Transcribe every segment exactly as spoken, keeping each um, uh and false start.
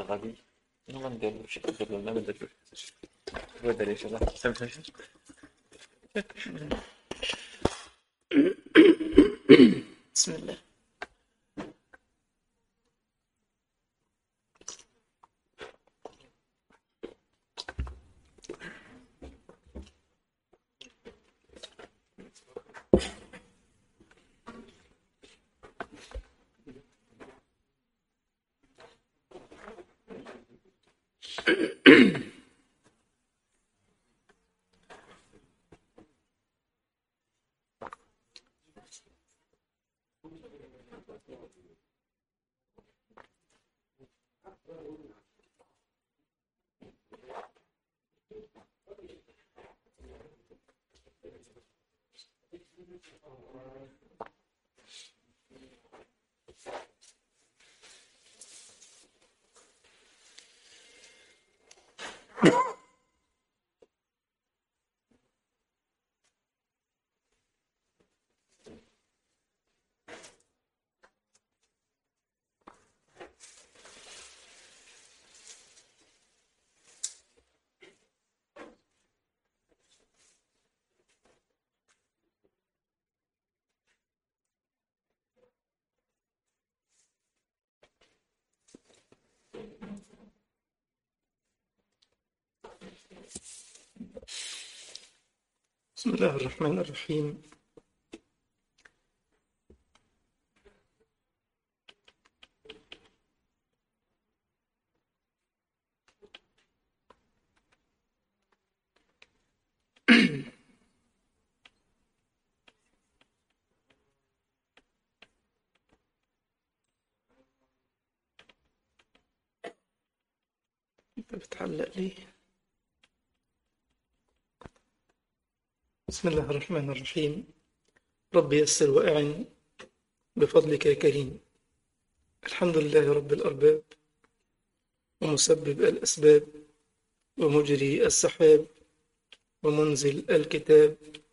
العربي نوعا نديرو شي تقدر ولا ما نديروش هو داري ان شاء الله سامحني بسم الله. بسم الله الرحمن الرحيم. انت بتعلق ليه؟ بسم الله الرحمن الرحيم. رب يسر وأعن بفضلك يا كريم. الحمد لله رب الأرباب ومسبب الأسباب ومجري السحاب ومنزل الكتاب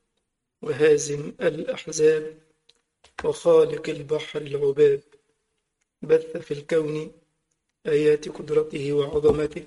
وهازم الأحزاب وخالق البحر العباب. بث في الكون آيات قدرته وعظمته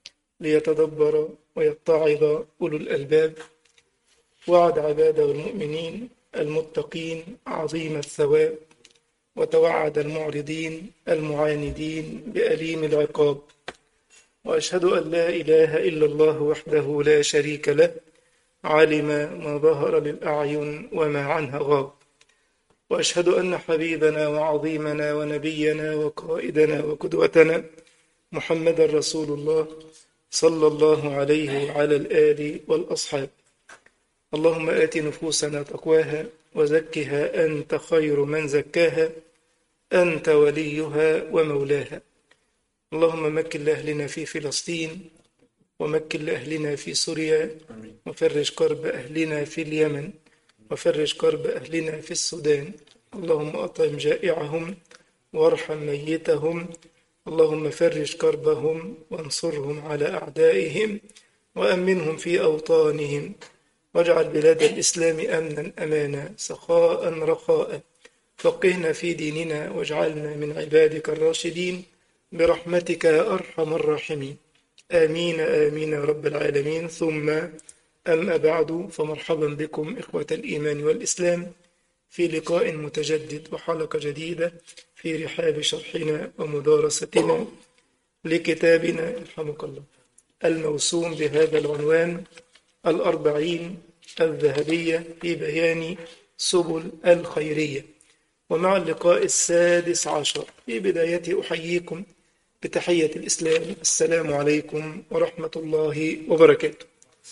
ليتدبر ويتعظ أولو الألباب. وعد عباده المؤمنين المتقين عظيم الثواب وتوعد المعرضين المعاندين بأليم العقاب. وأشهد أن لا إله إلا الله وحده لا شريك له علم ما ظهر للأعين وما عنها غاب. وأشهد أن حبيبنا وعظيمنا ونبينا وقائدنا وقدوتنا محمد رسول الله صلى الله عليه وعلى الآل والأصحاب. اللهم آت نفوسنا تقواها وزكها أنت خير من زكاها أنت وليها ومولاها. اللهم مكن لأهلنا في فلسطين ومكن لأهلنا في سوريا وفرج كرب أهلنا في اليمن وفرج كرب أهلنا في السودان. اللهم أطعم جائعهم وارحم ميتهم. اللهم فرج كربهم وانصرهم على أعدائهم وأمنهم في أوطانهم واجعل بلاد الإسلام أمنا أمانا سخاء رخاء. فقهنا في ديننا واجعلنا من عبادك الراشدين برحمتك يا أرحم الراحمين. آمين آمين يا رب العالمين. ثم أما بعد فمرحبا بكم إخوة الإيمان والإسلام في لقاء متجدد وحلقة جديدة في رحاب شرحنا ومدارستنا لكتابنا رحمك الله الموسوم بهذا العنوان الأربعين الذهبية في بيان سبل الخيرية. ومع اللقاء السادس عشر في بدايته أحييكم بتحية الإسلام. السلام عليكم ورحمة الله وبركاته.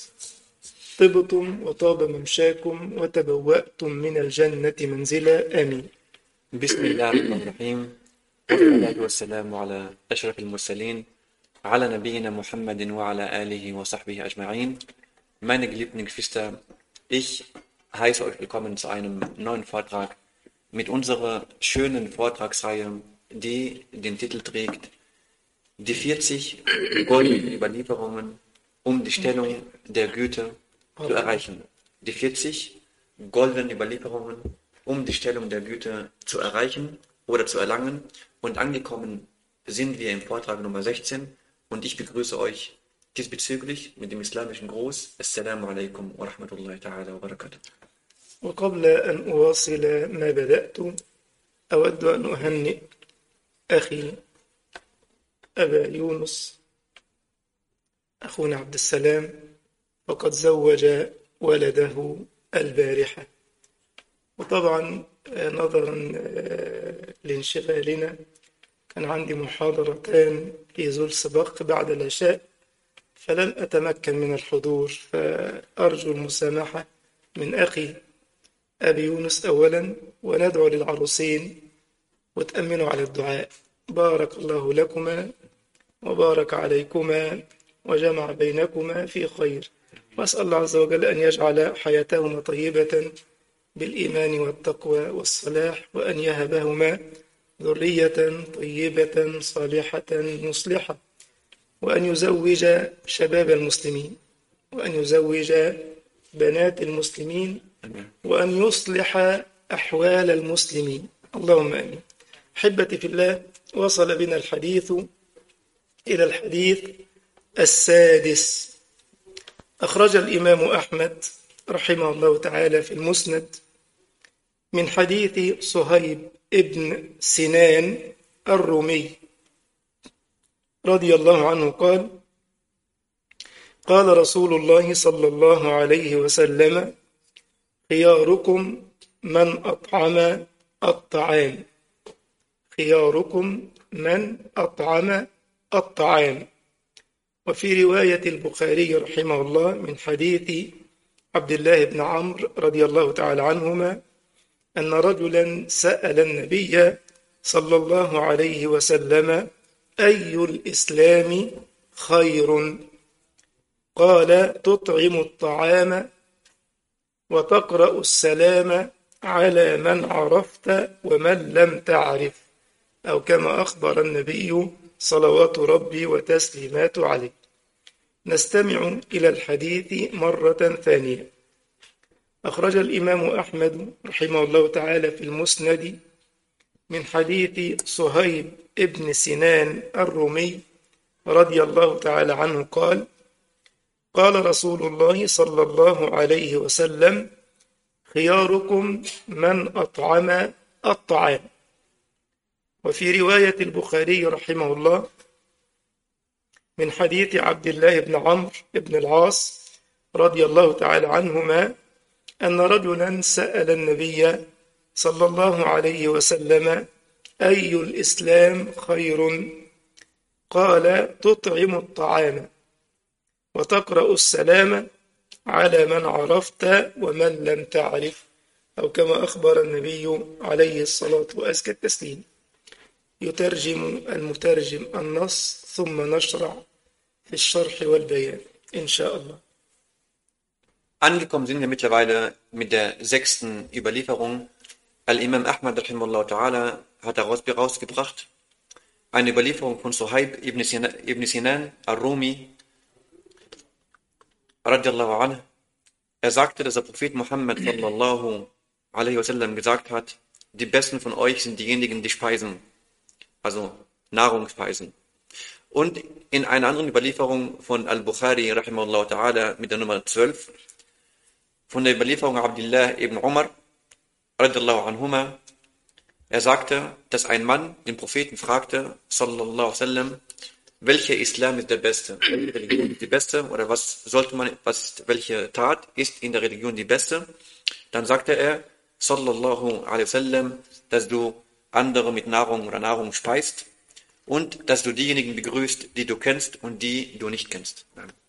طبتم وطاب ممشاكم وتبوأتم من الجنة منزلا. آمين. بسم الله الرحمن الرحيم والصلاة والسلام على أشرف المرسلين على نبينا Muhammadin wa ala alihi wa sahbihi ajma'in. Meine geliebten Geschwister, ich heiße euch willkommen zu einem neuen Vortrag mit unserer schönen Vortragsreihe, die den Titel trägt Die vierzig goldenen Überlieferungen, um die Stellung der Güte zu erreichen. Die vierzig goldenen Überlieferungen, um die Stellung der Güte zu erreichen oder zu erlangen. Und angekommen sind wir im Vortrag Nummer sechzehn und ich begrüße euch diesbezüglich mit dem islamischen Gruß. Assalamu alaikum wa rahmatullahi ta'ala wa barakatuh. وقبل أن أواصل ما بدأت أود أن أهنئ أخي أبا يونس أخونا عبد السلام وقد زوج ولده البارحة. وطبعا نظرا لانشغالنا كان عندي محاضرتان في زولسبق بعد العشاء فلن أتمكن من الحضور، فأرجو المسامحة من أخي أبي يونس أولا، وندعو للعروسين وتأمنوا على الدعاء. بارك الله لكما وبارك عليكما وجمع بينكما في خير، وأسأل الله عز وجل أن يجعل حياتهما طيبة بالإيمان والتقوى والصلاح، وأن يهبهما ذرية طيبة صالحة مصلحة، وأن يزوج شباب المسلمين، وأن يزوج بنات المسلمين، وأن يصلح أحوال المسلمين، اللهم آمين. أحبتي في الله، وصل بنا الحديث إلى الحديث السادس. أخرج الإمام أحمد رحمه الله تعالى في المسند من حديث صهيب ابن سنان الرومي رضي الله عنه قال: قال رسول الله صلى الله عليه وسلم: خياركم من أطعم الطعام، خياركم من أطعم الطعام. وفي رواية البخاري رحمه الله من حديث عبد الله بن عمرو رضي الله تعالى عنهما أن رجلا سأل النبي صلى الله عليه وسلم: أي الإسلام خير؟ قال: تطعم الطعام وتقرأ السلام على من عرفت ومن لم تعرف، أو كما أخبر النبي صلوات ربي وتسليمات عليه. نستمع إلى الحديث مرة ثانية. أخرج الإمام أحمد رحمه الله تعالى في المسند من حديث صهيب ابن سنان الرومي رضي الله تعالى عنه قال: قال رسول الله صلى الله عليه وسلم: خياركم من أطعم الطعام. وفي رواية البخاري رحمه الله من حديث عبد الله بن عمرو بن العاص رضي الله تعالى عنهما أن رجلا سأل النبي صلى الله عليه وسلم: أي الإسلام خير؟ قال: تطعم الطعام وتقرأ السلام على من عرفت ومن لم تعرف، أو كما أخبر النبي عليه الصلاة وأزكى التسليم. يترجم المترجم النص ثم نشرع في الشرح والبيان إن شاء الله. Angekommen sind wir mittlerweile mit der sechsten Überlieferung. Al-Imam Ahmad rahimahullah ta'ala hat daraus herausgebracht eine Überlieferung von Suhaib ibn Sinan, ibn Sinan al-Rumi radiallahu anhu. Er sagte, dass der Prophet Muhammad sallallahu alaihi wasallam gesagt hat: Die besten von euch sind diejenigen, die speisen, also Nahrung speisen. Und in einer anderen Überlieferung von Al-Bukhari rahimahullah ta'ala mit der Nummer zwölf, von der Überlieferung Abdullah ibn Umar radiallahu anhuma, er sagte, dass ein Mann den Propheten fragte, sallallahu alaihi wasallam, welcher Islam ist der beste? Welche Religion ist die beste? Oder was sollte man, was ist, welche Tat ist in der Religion die beste? Dann sagte er, sallallahu alaihi wasallam, dass du andere mit Nahrung oder Nahrung speist und dass du diejenigen begrüßt, die du kennst und die du nicht kennst.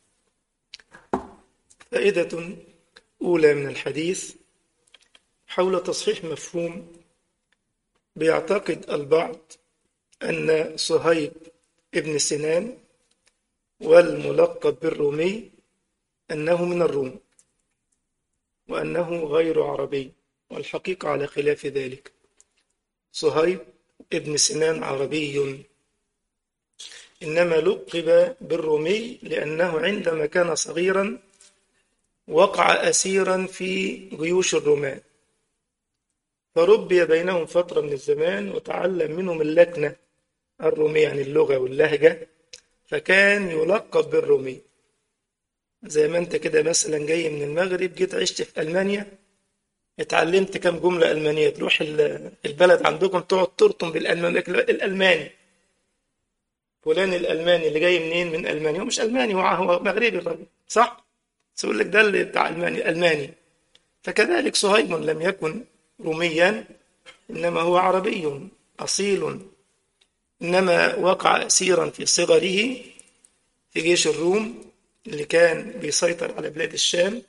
فائدة أولى من الحديث حول تصحيح مفهوم بيعتقد البعض أن صهيب ابن سنان والملقب بالرومي أنه من الروم وأنه غير عربي، والحقيقة على خلاف ذلك. صهيب ابن سنان عربي، إنما لقب بالرومي لأنه عندما كان صغيرا وقع أسيرا في جيوش الرومان، فربي بينهم فترة من الزمان وتعلم منهم اللكنة الرومي يعني اللغة واللهجة، فكان يلقب بالرومي. زي ما انت كده مثلا جاي من المغرب، جيت عشت في ألمانيا، اتعلمت كام جملة ألمانية، تروح ال- البلد عندكم تقعد ترطم بالألماني، الألماني فلان الألماني اللي جاي منين؟ من ألمانيا. هو مش ألماني، هو هو مغربي الراجل، صح؟ بس يقول لك ده اللي بتاع ألماني ألماني. فكذلك صهيب لم يكن روميا، إنما هو عربي أصيل، إنما وقع أسيرا في صغره في جيش الروم اللي كان بيسيطر على بلاد الشام،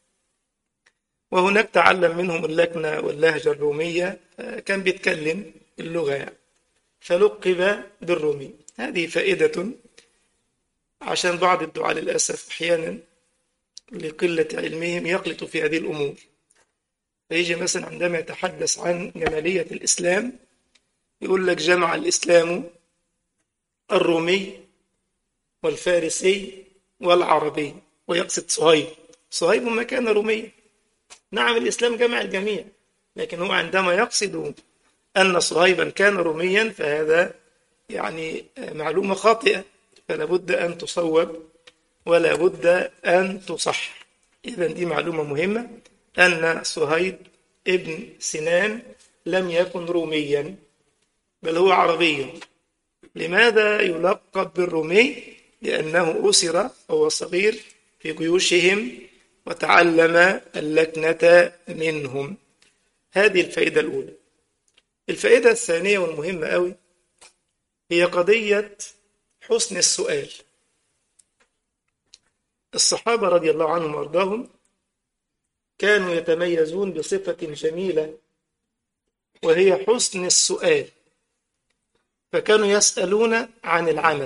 وهناك تعلم منهم اللكنة واللهجة الرومية، كان بيتكلم اللغة يعني، فلقب بالرومي. هذه فائدة، عشان بعض الدعاة للأسف أحيانا لقلة علمهم يقلط في هذه الأمور، فيجي مثلا عندما يتحدث عن جمالية الإسلام يقول لك جمع الإسلام الرومي والفارسي والعربي، ويقصد صهيب. صهيب ما كان روميا، نعم الإسلام جمع الجميع، لكن هو عندما يقصد أن صهيبا كان روميا فهذا يعني معلومة خاطئة، فلا بد أن تصوب ولا بد أن تصح. إذا دي معلومة مهمة، أن صهيب ابن سنان لم يكن روميا، بل هو عربي. لماذا يلقب بالرومي؟ لأنه أسر وهو صغير في جيوشهم وتعلم اللكنة منهم. هذه الفائدة الأولى. الفائدة الثانية والمهمة أوي هي قضية حسن السؤال. الصحابة رضي الله عنهم وأرضاهم كانوا يتميزون بصفة جميلة، وهي حسن السؤال، فكانوا يسألون عن العمل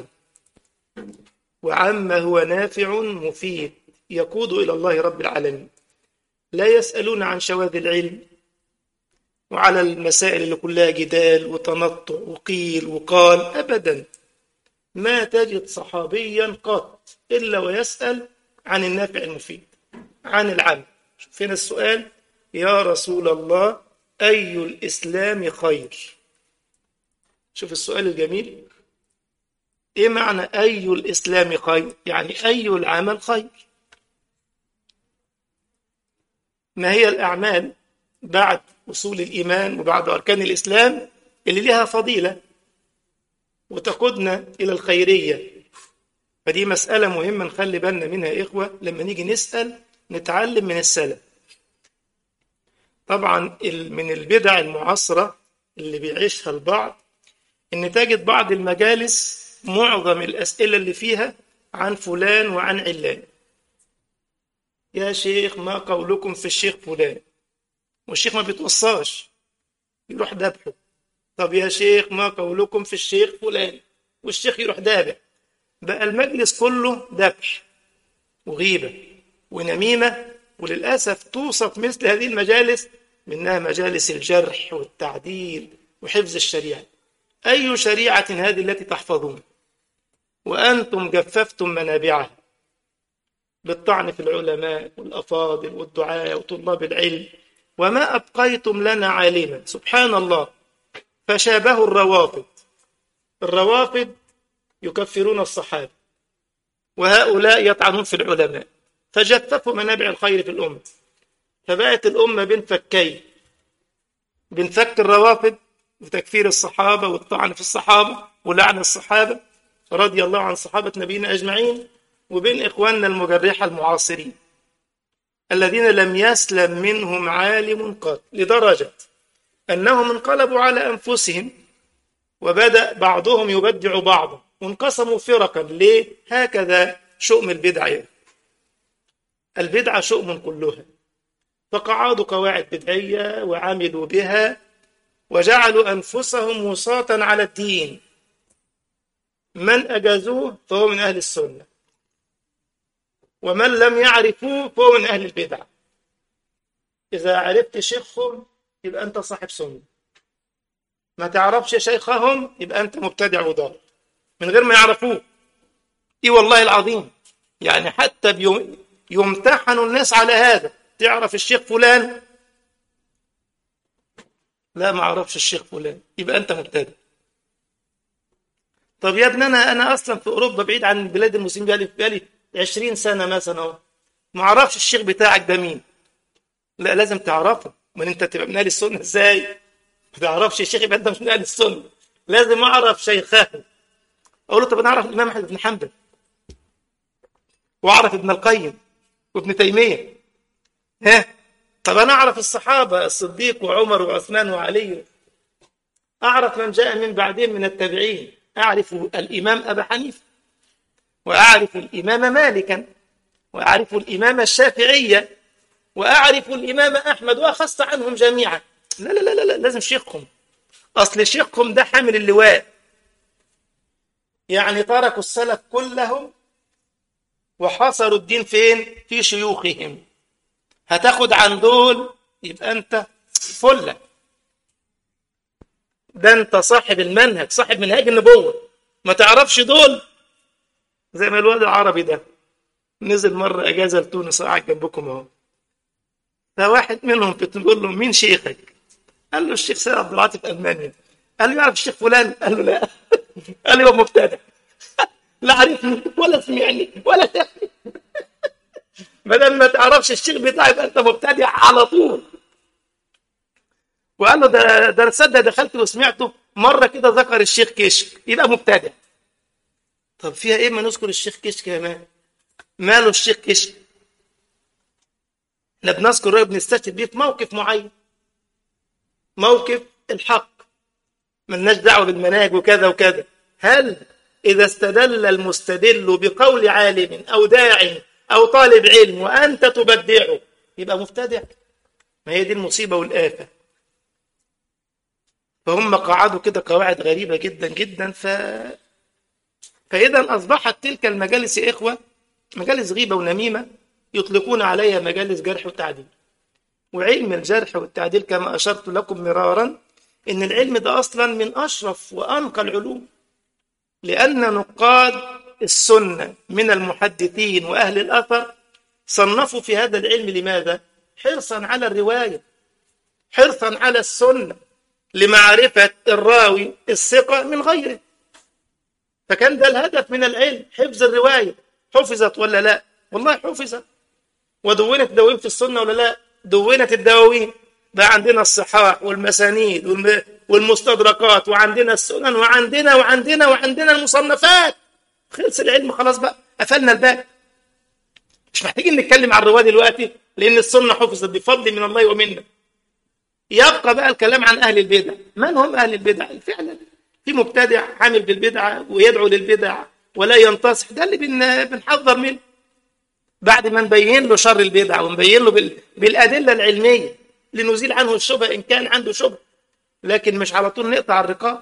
وعما هو نافع مفيد يقود إلى الله رب العالمين، لا يسألون عن شواذ العلم وعلى المسائل اللي كلها جدال وتنطع وقيل وقال، أبدا ما تجد صحابيا قط إلا ويسأل عن النافع المفيد، عن العمل. شوف هنا السؤال: يا رسول الله أي الإسلام خير؟ شوف السؤال الجميل، إيه معنى أي الإسلام خير؟ يعني أي العمل خير؟ ما هي الأعمال بعد أصول الإيمان وبعد أركان الإسلام اللي لها فضيلة وتقودنا إلى الخيرية؟ فدي مسألة مهمة نخلي بالنا منها يا إخوة، لما نيجي نسأل نتعلم من السلف. طبعا من البدع المعاصرة اللي بيعيشها البعض إن تجد بعض المجالس معظم الأسئلة اللي فيها عن فلان وعن علان. يا شيخ ما قولكم في الشيخ فلان؟ والشيخ ما بيتوصاش، يروح دابحه. طب يا شيخ ما قولكم في الشيخ فلان؟ والشيخ يروح دابح. بقى المجلس كله ذبح وغيبة ونميمة، وللأسف توصف مثل هذه المجالس منها مجالس الجرح والتعديل وحفظ الشريعة. أي شريعة هذه التي تحفظون وأنتم جففتم منابعها بالطعن في العلماء والأفاضل والدعاء وطلاب العلم، وما أبقيتم لنا عالما؟ سبحان الله، فشابه الروافض. الروافض يكفرون الصحابة، وهؤلاء يطعنون في العلماء، فجففوا منابع الخير في الأمة، فبقت الأمة بين فكين، بين فك الروافض وتكفير الصحابة والطعن في الصحابة ولعن الصحابة رضي الله عن صحابة نبينا أجمعين، وبين إخواننا المجرحة المعاصرين الذين لم يسلم منهم عالم قط، لدرجة أنهم انقلبوا على أنفسهم وبدأ بعضهم يبدع بعضا وانقسموا فرقا. ليه؟ هكذا شؤم البدع، البدعة شؤم كلها، فقعدوا قواعد بدعية وعملوا بها وجعلوا أنفسهم وساطا على الدين، من أجازوه فهو من أهل السنة، ومن لم يعرفوه فهو من أهل البدعة. إذا عرفت شيخهم يبقى أنت صاحب سنة، ما تعرفش شيخهم يبقى أنت مبتدع وضال من غير ما يعرفوه. إيه والله العظيم، يعني حتى بيوم يمتحن الناس على هذا. تعرف الشيخ فلان؟ لا ما أعرفش الشيخ فلان، يبقى أنت مبتدع. طب يا ابني أنا أنا أصلا في أوروبا بعيد عن البلاد المسلمين بقالي بقالي عشرين سنة مثلا أهو، ما أعرفش الشيخ بتاعك ده مين. لا لازم تعرفه، ما أنت تبقى من أهل السنة إزاي؟ ما تعرفش الشيخ يبقى أنت مش من أهل السنة. لازم أعرف شيخه. أقول له طب أنا أعرف الإمام أحمد بن حنبل، وأعرف ابن القيم وابن تيمية. ها طب أنا أعرف الصحابة الصديق وعمر وعثمان وعلي، أعرف من جاء من بعدهم من التابعين، أعرف الإمام أبا حنيفة، وأعرف الإمام مالكا، وأعرف الإمام الشافعية، وأعرف الإمام أحمد، وأخص عنهم جميعا. لا لا لا لا لازم شيخهم، أصل شيخهم ده حامل اللواء، يعني تركوا السلف كلهم وحصروا الدين فين؟ في شيوخهم. هتاخد عن دول يبقى أنت فلة، ده أنت صاحب المنهج، صاحب منهج النبوة. ما تعرفش دول، زي ما الواد العربي ده نزل مرة أجازة لتونس، قاعد جنبكم أهو، فواحد منهم بيقول له مين شيخك؟ قال له الشيخ سيد عبد العاطي في ألمانيا. قال له يعرف الشيخ فلان؟ قال له لا. قال له هو مبتدع، لا عرفني ولا سمعني ولا شافني. ما دام ما تعرفش الشيخ بتاعي يبقى أنت مبتدع على طول. وقال له ده ده تصدق دخلت وسمعته مرة كده ذكر الشيخ كشك، يبقى مبتدع. طب فيها إيه ما نذكر الشيخ كشك كمان؟ ماله الشيخ كشك؟ احنا بنذكر رأيه بنستشهد بيه في موقف معين، موقف الحق، ملناش دعوه بالمناهج وكذا وكذا. هل اذا استدل المستدل بقول عالم او داع او طالب علم وانت تبدعه يبقى مبتدع؟ ما هي دي المصيبه والآفة. فهم قعدوا كده قواعد غريبه جدا جدا. ف فاذا اصبحت تلك المجالس يا اخوه مجالس غيبه ونميمه، يطلقون عليها مجالس جرح وتعديل. وعلم الجرح والتعديل كما أشرت لكم مرارا إن العلم ده أصلا من أشرف وأنقى العلوم، لأن نقاد السنة من المحدثين وأهل الأثر صنفوا في هذا العلم. لماذا؟ حرصا على الرواية، حرصا على السنة، لمعرفة الراوي الثقة من غيره. فكان ده الهدف من العلم، حفظ الرواية. حفظت ولا لا؟ والله حفظت. ودونت دواوين في السنة ولا لا؟ دونت الدواوين. بقى عندنا الصحاح والمسانيد والمستدركات، وعندنا السنن، وعندنا وعندنا وعندنا المصنفات. خلص العلم خلاص، بقى قفلنا الباب، مش محتاجين نتكلم عن الرواية دلوقتي، لأن السنة حفظت بفضل من الله ومنا. يبقى بقى الكلام عن أهل البدع. من هم أهل البدع؟ فعلا في مبتدع عامل بالبدعة ويدعو للبدع ولا ينتصح، ده اللي بنحذر منه بعد ما نبين له شر البدع ونبين له بالأدلة العلمية لنزيل عنه الشبهة إن كان عنده شبهة. لكن مش على طول نقطع الرقاب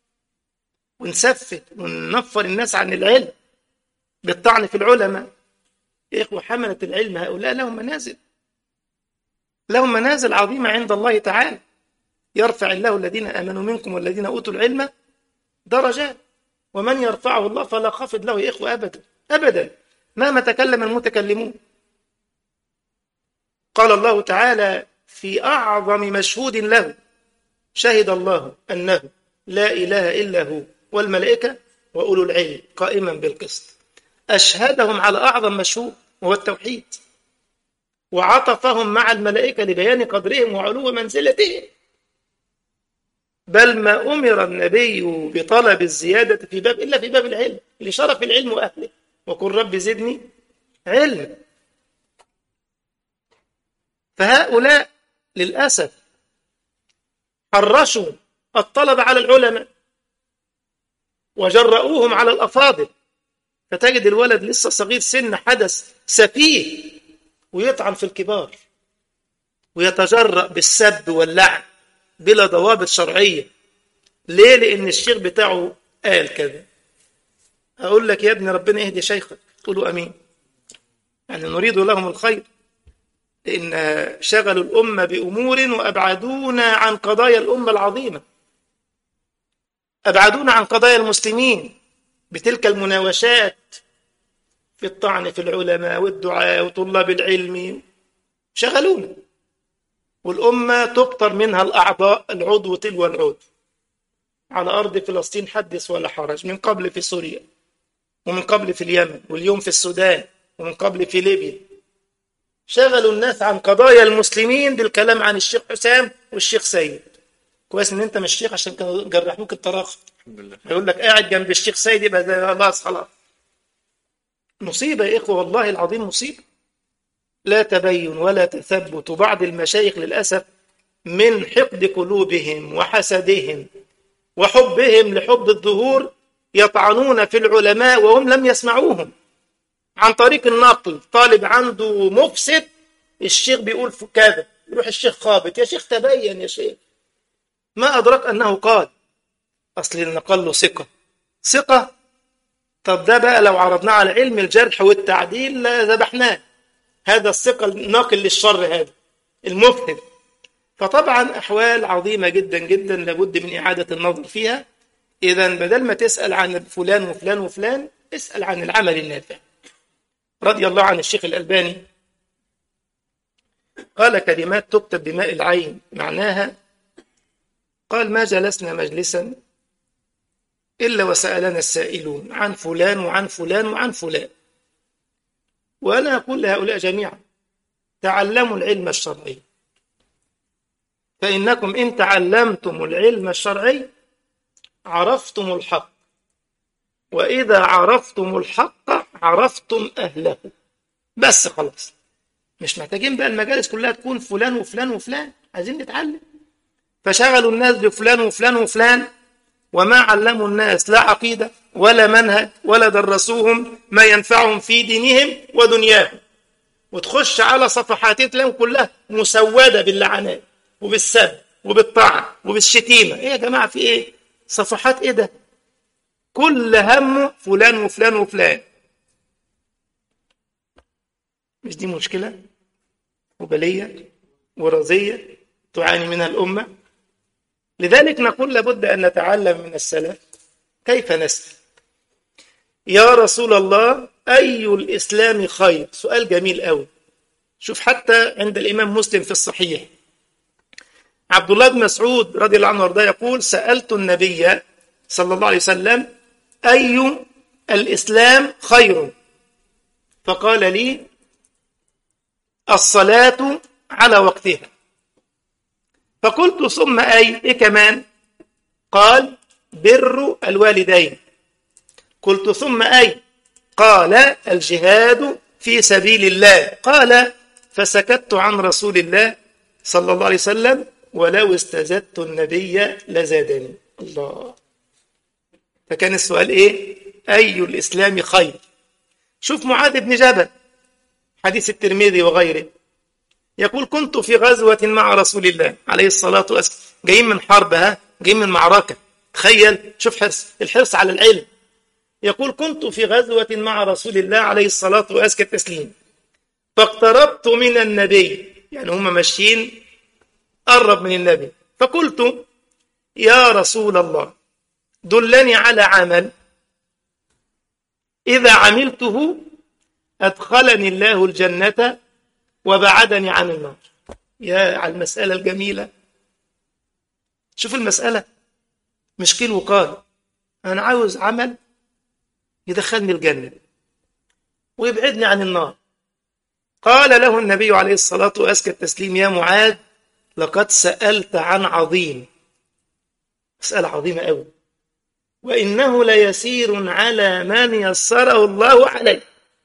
ونسفت وننفر الناس عن العلم بالطعن في العلماء. يا إخوة حملة العلم هؤلاء لهم منازل، لهم منازل عظيمة عند الله تعالى. يرفع الله الذين آمنوا منكم والذين أوتوا العلم درجات، ومن يرفعه الله فلا خافض له يا إخوة أبدا أبدا مهما تكلم المتكلمون. قال الله تعالى في أعظم مشهود له: شهد الله أنه لا إله إلا هو والملائكة وأولو العلم قائما بالقسط. أشهدهم على أعظم مشهود وهو التوحيد، وعطفهم مع الملائكة لبيان قدرهم وعلو منزلتهم. بل ما أمر النبي بطلب الزيادة في باب إلا في باب العلم لشرف العلم وأهله، وقل رب زدني علم. فهؤلاء للأسف حرشوا الطلب على العلماء وجرؤوهم على الأفاضل، فتجد الولد لسه صغير سن حدث سفيه ويطعن في الكبار ويتجرأ بالسب واللعن بلا ضوابط شرعية. ليه؟ لأن الشيخ بتاعه قال كذا. أقول لك يا ابني ربنا يهدي شيخك، قولوا أمين. يعني نريد لهم الخير، لأن شغلوا الأمة بأمور وأبعدونا عن قضايا الأمة العظيمة، أبعدونا عن قضايا المسلمين بتلك المناوشات في الطعن في العلماء والدعاء وطلاب العلم. شغلونا، والأمة تبطر منها الأعضاء العضو تلو العضو. على أرض فلسطين حدث ولا حرج، من قبل في سوريا، ومن قبل في اليمن، واليوم في السودان، ومن قبل في ليبيا. شغلوا الناس عن قضايا المسلمين بالكلام عن الشيخ حسام والشيخ سيد. كويس ان انت مش شيخ عشان كانوا جرحوك الطراخ. الحمد لله. يقول لك قاعد جنب الشيخ سيد يبقى زي خلاص خلاص. مصيبة يا إخوة، والله العظيم مصيبة. لا تبين ولا تثبت. بعض المشايخ للأسف من حقد قلوبهم وحسدهم وحبهم لحب الظهور يطعنون في العلماء وهم لم يسمعوهم. عن طريق النقل، طالب عنده مفسد، الشيخ بيقول كذا، يروح الشيخ خابط، يا شيخ تبين يا شيخ، ما أدرك أنه قال، أصل النقل له ثقة. ثقة؟ طب ده بقى لو عرضناه على علم الجرح والتعديل ذبحناه. هذا الثقة الناقل للشر، هذا المفهم. فطبعا أحوال عظيمة جدا جدا لابد من إعادة النظر فيها. إذا بدل ما تسأل عن فلان وفلان وفلان، اسأل عن العمل النافع. رضي الله عن الشيخ الألباني قال كلمات تكتب بماء العين، معناها قال: ما جلسنا مجلسا إلا وسألنا السائلون عن فلان وعن فلان وعن فلان. وأنا أقول لهؤلاء جميعا: تعلموا العلم الشرعي، فإنكم إن تعلمتم العلم الشرعي عرفتم الحق، وإذا عرفتم الحق عرفتم أهله. بس خلاص، مش محتاجين بقى المجالس كلها تكون فلان وفلان وفلان، عايزين نتعلم. فشغلوا الناس بفلان وفلان وفلان، وما علموا الناس لا عقيدة ولا منهج، ولا درسوهم ما ينفعهم في دينهم ودنياهم. وتخش على صفحات تلاقيهم كلها مسودة باللعنات وبالسب وبالطعن وبالشتيمة. ايه يا جماعة، في ايه؟ صفحات ايه ده؟ كل همه فلان وفلان وفلان. مش دي مشكلة وبلية ورزية تعاني منها الأمة؟ لذلك نقول لابد أن نتعلم من السلف كيف نسأل. يا رسول الله، أي الإسلام خير؟ سؤال جميل قوي. شوف حتى عند الإمام مسلم في الصحيح، عبد الله بن مسعود رضي الله عنه وارضاه يقول: سألت النبي صلى الله عليه وسلم أي الإسلام خير؟ فقال لي: الصلاة على وقتها. فقلت: ثم أي؟ إيه كمان؟ قال: بر الوالدين. قلت: ثم أي؟ قال: الجهاد في سبيل الله. قال: فسكت عن رسول الله صلى الله عليه وسلم، ولو استزدت النبي لزادني. الله. فكان السؤال إيه؟ أي الإسلام خير؟ شوف معاذ بن جبل، حديث الترمذي وغيره، يقول: كنت في غزوة مع رسول الله عليه الصلاة والسلام. جايين من حرب، ها جايين من معركة. تخيل، شوف حرص الحرص على العلم. يقول: كنت في غزوة مع رسول الله عليه الصلاة وأزكى التسليم، فاقتربت من النبي، يعني هم ماشيين قرب من النبي، فقلت: يا رسول الله، دلني على عمل إذا عملته أدخلني الله الجنة وبعدني عن النار. يا على المسألة الجميلة. شوف المسألة، مش قيل وقال، أنا عاوز عمل يدخلني الجنة ويبعدني عن النار. قال له النبي عليه الصلاة وأزكى التسليم: يا معاذ، لقد سألت عن عظيم، مسألة عظيمة أوي، وإنه ليسير على من يسره الله عليه.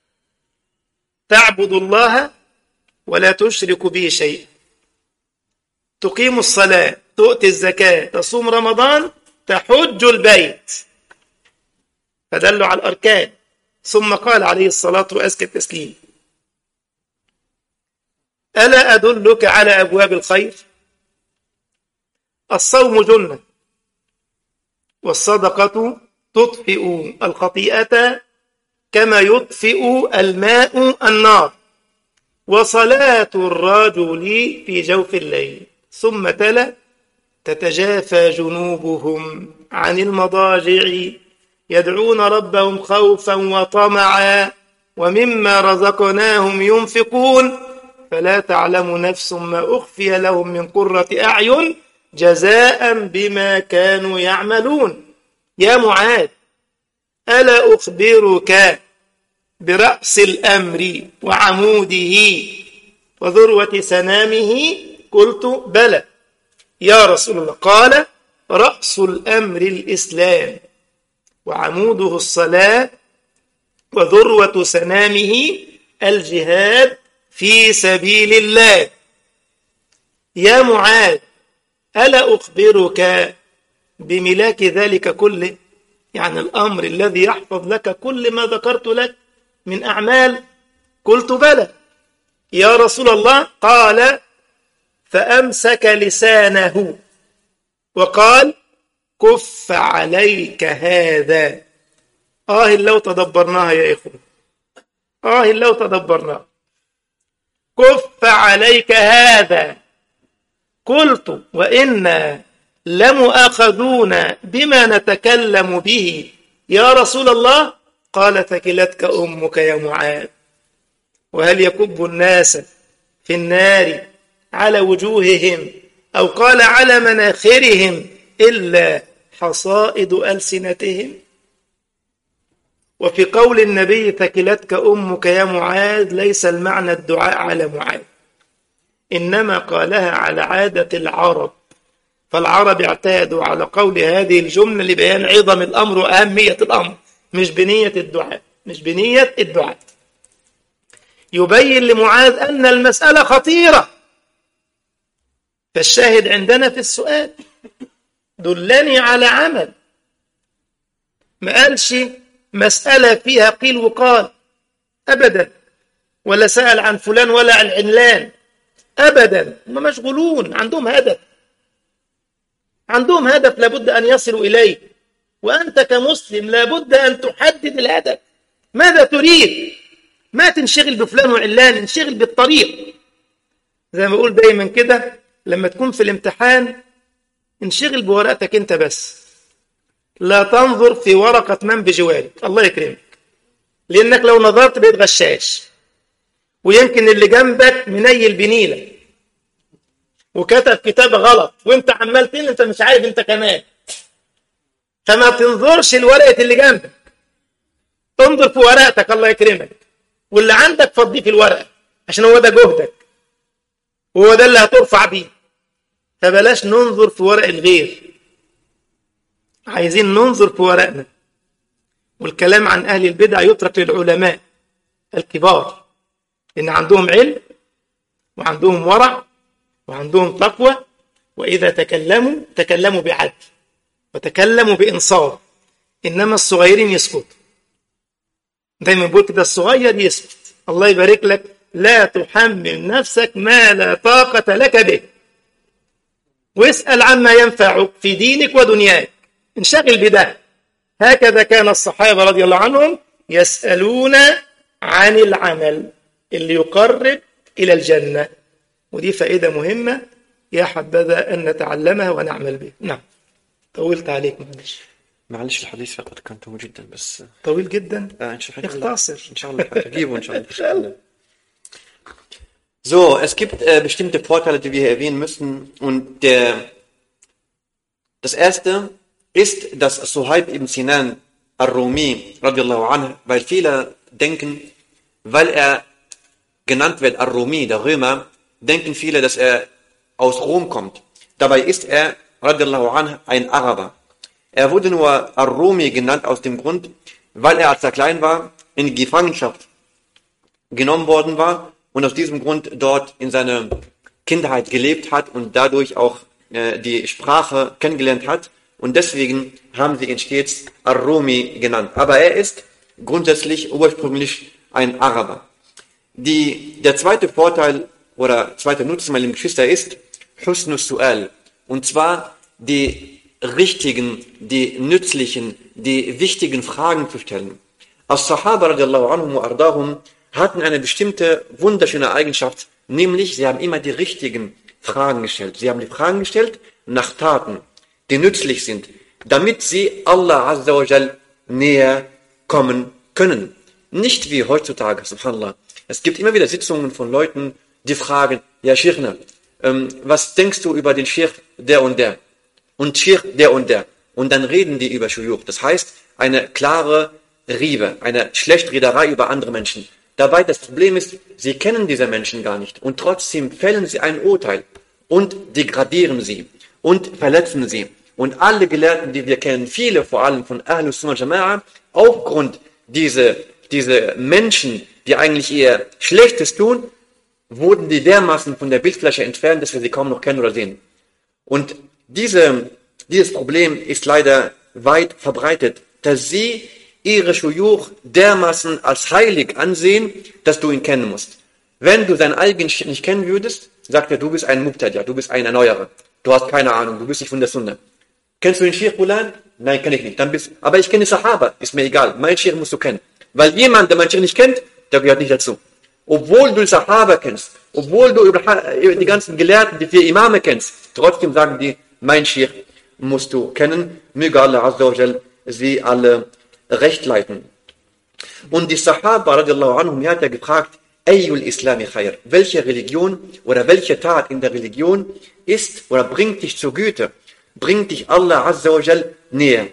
تعبد الله ولا تشرك به شيئا، تقيم الصلاة، تؤتي الزكاة، تصوم رمضان، تحج البيت. فدلوا على الأركان. ثم قال عليه الصلاة وأزكى التسليم: ألا أدلك على أبواب الخير؟ الصوم جنة، والصدقة تطفئ الخطيئة كما يطفئ الماء النار، وصلاة الرجل في جوف الليل. ثم تلا: تتجافى جنوبهم عن المضاجع يدعون ربهم خوفا وطمعا ومما رزقناهم ينفقون فلا تعلم نفس ما أخفي لهم من قرة أعين جزاء بما كانوا يعملون. يا معاذ ألا أخبرك برأس الأمر وعموده وذروة سنامه؟ قلت بلى يا رسول الله. قال رأس الأمر الإسلام وعموده الصلاة وذروة سنامه الجهاد في سبيل الله. يا معاذ ألا أخبرك بملاك ذلك كله؟ يعني الأمر الذي يحفظ لك كل ما ذكرت لك من أعمال. قلت بلى يا رسول الله. قال فأمسك لسانه وقال كف عليك هذا. آه لو تدبرناها يا إخوة، آه لو تدبرناها. كف عليك هذا. قلت وإنا لمؤاخذون بما نتكلم به يا رسول الله. قال ثكلتك أمك يا معاذ. وهل يكب الناس في النار على وجوههم أو قال على مناخرهم إلا حصائد ألسنتهم؟ وفي قول النبي ثكلتك أمك يا معاذ ليس المعنى الدعاء على معاذ، إنما قالها على عادة العرب، فالعرب اعتادوا على قول هذه الجملة لبيان عظم الأمر وأهمية الأمر، مش بنية الدعاء، مش بنية الدعاء. يبين لمعاذ أن المسألة خطيرة. فالشاهد عندنا في السؤال دلني على عمل، ما قالش مسألة فيها قيل وقال أبدا، ولا سأل عن فلان ولا عن علان أبدا. هم مشغولون، عندهم هدف، عندهم هدف لابد أن يصلوا إليه. وأنت كمسلم لابد أن تحدد الهدف. ماذا تريد؟ ما تنشغل بفلان وعلان، انشغل بالطريق. زي ما بقول دايما كده، لما تكون في الامتحان انشغل بورقتك انت بس، لا تنظر في ورقة من بجوارك. الله يكرمك، لأنك لو نظرت بقيت غشاش، ويمكن اللي جنبك منيل بنيلة وكتب كتابة غلط وانت عمال تنل، انت مش عارف انت كمان. فما تنظرش الورقة اللي جنبك، انظر في ورقتك. الله يكرمك، واللي عندك فضيه في الورقة، عشان هو ده جهدك وهو ده اللي هترفع بيه. فبلاش ننظر في ورق الغير، عايزين ننظر في ورقنا. والكلام عن أهل البدع يترك للعلماء الكبار، إن عندهم علم وعندهم ورع وعندهم تقوى، وإذا تكلموا تكلموا بعدل وتكلموا بإنصاف. إنما الصغيرين يسكتوا. دايما بقول كده، الصغير يسكت. الله يبارك لك، لا تحمل نفسك ما لا طاقة لك به، واسأل عما ينفعك في دينك ودنياك، انشغل بده. هكذا كان الصحابة رضي الله عنهم يسألون عن العمل اللي يقرب إلى الجنة. ودي فائدة مهمة يا حبذا أن نتعلمها ونعمل بها. نعم، طولت عليك معلش. معلش الحديث فقط كان طويل جدا، بس طويل جدا. آه إن شاء الله اختصر إن شاء الله هجيبه إن شاء الله. So, es gibt äh, bestimmte Vorteile, die wir hier erwähnen müssen. Und der, das erste ist, dass Suhaib ibn Sinan al-Rumi, radiallahu anhu, weil viele denken, weil er genannt wird al-Rumi, der Römer, denken viele, dass er aus Rom kommt. Dabei ist er, radiallahu anhu, ein Araber. Er wurde nur al-Rumi genannt aus dem Grund, weil er, als er klein war, in die Gefangenschaft genommen worden war und aus diesem Grund dort in seiner Kindheit gelebt hat und dadurch auch äh, die Sprache kennengelernt hat. Und deswegen haben sie ihn stets Ar-Rumi genannt. Aber er ist grundsätzlich ursprünglich ein Araber. Die, der zweite Vorteil oder zweite Nutzen, meine Geschwister, ist Husnus Su'al. Und zwar die richtigen, die nützlichen, die wichtigen Fragen zu stellen. As-Sahaba radiallahu anhum wa ardahum hatten eine bestimmte wunderschöne Eigenschaft, nämlich sie haben immer die richtigen Fragen gestellt. Sie haben die Fragen gestellt nach Taten, die nützlich sind, damit sie Allah Azza wa Jal näher kommen können. Nicht wie heutzutage, subhanallah. Es gibt immer wieder Sitzungen von Leuten, die fragen, ja Sheikhna, ähm, was denkst du über den Sheikh der und der? Und Sheikh der und der. Und dann reden die über Shuyukh. Das heißt, eine klare Riebe, eine Schlechtrederei über andere Menschen. Dabei das Problem ist, sie kennen diese Menschen gar nicht. Und trotzdem fällen sie ein Urteil und degradieren sie und verletzen sie. Und alle Gelehrten, die wir kennen, viele vor allem von Ahlus Sunnah Jama'a, aufgrund dieser diese Menschen, die eigentlich eher Schlechtes tun, wurden die dermaßen von der Bildfläche entfernt, dass wir sie kaum noch kennen oder sehen. Und diese, dieses Problem ist leider weit verbreitet, dass sie ihre Shuyukh dermaßen als heilig ansehen, dass du ihn kennen musst. Wenn du seinen eigenen Sheikh nicht kennen würdest, sagt er, du bist ein Mubtadi', du bist ein Erneuerer. Du hast keine Ahnung, du bist nicht von der Sunna. Kennst du den Sheikh Fulan? Nein, kenne ich nicht. Dann bist, aber ich kenne die Sahaba, ist mir egal. Mein Sheikh musst du kennen. Weil jemand, der mein Sheikh nicht kennt, der gehört nicht dazu. Obwohl du die Sahaba kennst, obwohl du über die ganzen Gelehrten, die vier Imame kennst, trotzdem sagen die, mein Sheikh musst du kennen. Möge Allah Azza wa Jal sie alle recht leiten. Und die Sahaba, radiallahu anhum, die hat er gefragt, Ayyul Islami khair, welche Religion oder welche Tat in der Religion ist oder bringt dich zur Güte, bringt dich Allah Azza wa Jal näher.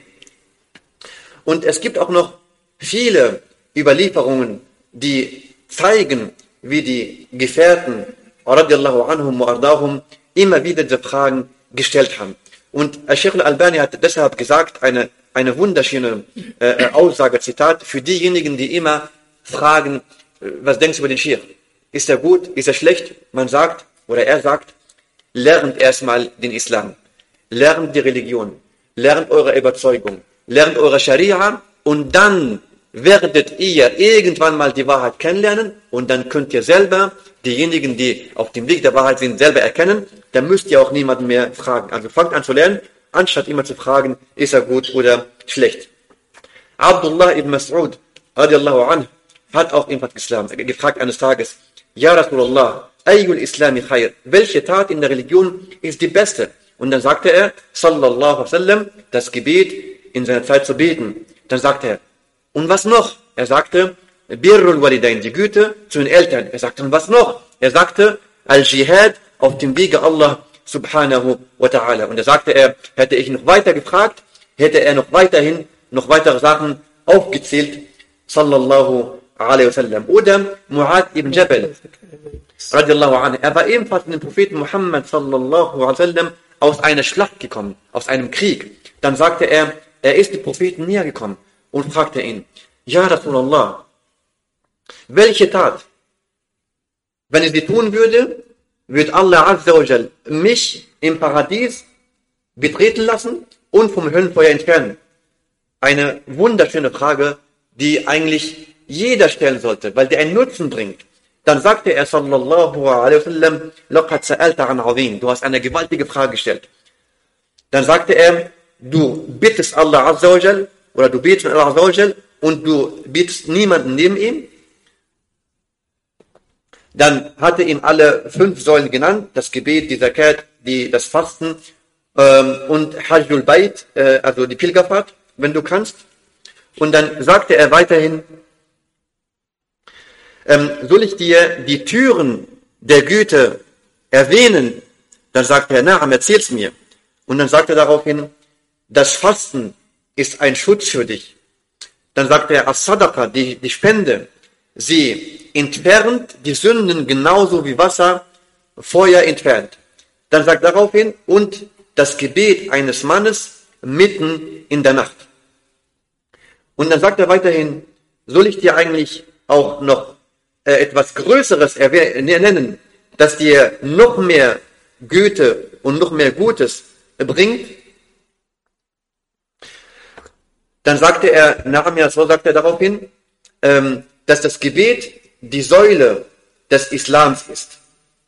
Und es gibt auch noch viele Überlieferungen, die zeigen, wie die Gefährten, radiallahu anhum wa ardahum, immer wieder diese Fragen gestellt haben. Und Sheikh al-Albani hat deshalb gesagt, eine, eine wunderschöne äh, Aussage, Zitat, für diejenigen, die immer fragen, was denkst du über den Sheikh? Ist er gut? Ist er schlecht? Man sagt, oder er sagt, lernt erstmal den Islam, lernt die Religion, lernt eure Überzeugung, lernt eure Scharia und dann werdet ihr irgendwann mal die Wahrheit kennenlernen und dann könnt ihr selber, diejenigen, die auf dem Weg der Wahrheit sind, selber erkennen, dann müsst ihr auch niemanden mehr fragen. Also fangt an zu lernen, anstatt immer zu fragen, ist er gut oder schlecht. Abdullah ibn Mas'ud, radiallahu anhu, hat auch ebenfalls Islam gefragt eines Tages, Ja Rasulallah, Ayyul Islami khair, welche Tat in der Religion ist die beste? Und dann sagte er, sallallahu alaihi wasallam, das Gebet in seiner Zeit zu beten. Dann sagte er, und was noch? Er sagte, Birrul Walidain, die Güte zu den Eltern. Er sagte, und was noch? Er sagte, Al-Jihad auf dem Wege Allah subhanahu wa ta'ala. Und er sagte er, hätte ich noch weiter gefragt, hätte er noch weiterhin noch weitere Sachen aufgezählt, sallallahu alaihi wasallam. Oder Mu'ad ibn Jabal, radiallahu anhu. Er war ebenfalls mit dem Propheten Muhammad sallallahu alaihi wasallam aus einer Schlacht gekommen, aus einem Krieg. Dann sagte er, er ist dem Propheten näher gekommen und fragte ihn, Ja Rasulallah, welche Tat, wenn ich sie tun würde, wird Allah Azza wa Jal mich im Paradies betreten lassen und vom Höllenfeuer entfernen? Eine wunderschöne Frage, die eigentlich jeder stellen sollte, weil die einen Nutzen bringt. Dann sagte er sallallahu alaihi wasallam, laqad sa'alta an 'azim, du hast eine gewaltige Frage gestellt. Dann sagte er, du bittest Allah Azza wa Jal, oder du betest Allah Azza wa Jal und du bittest niemanden neben ihm. Dann hatte ihm alle fünf Säulen genannt, das Gebet, die Zakat, die, das Fasten ähm, und Hajjul Bayt, äh, also die Pilgerfahrt, wenn du kannst. Und dann sagte er weiterhin, ähm, soll ich dir die Türen der Güte erwähnen? Dann sagte er, Naam, erzähl's mir. Und dann sagte er daraufhin, das Fasten ist ein Schutz für dich. Dann sagte er, As-Sadaqa, die, die Spende, sie entfernt die Sünden genauso wie Wasser Feuer entfernt. Dann sagt er daraufhin, und das Gebet eines Mannes mitten in der Nacht. Und dann sagt er weiterhin, soll ich dir eigentlich auch noch äh, etwas Größeres nennen, das dir noch mehr Güte und noch mehr Gutes bringt? Dann sagte er, nach mir so sagte er daraufhin, ähm, dass das Gebet die Säule des Islams ist.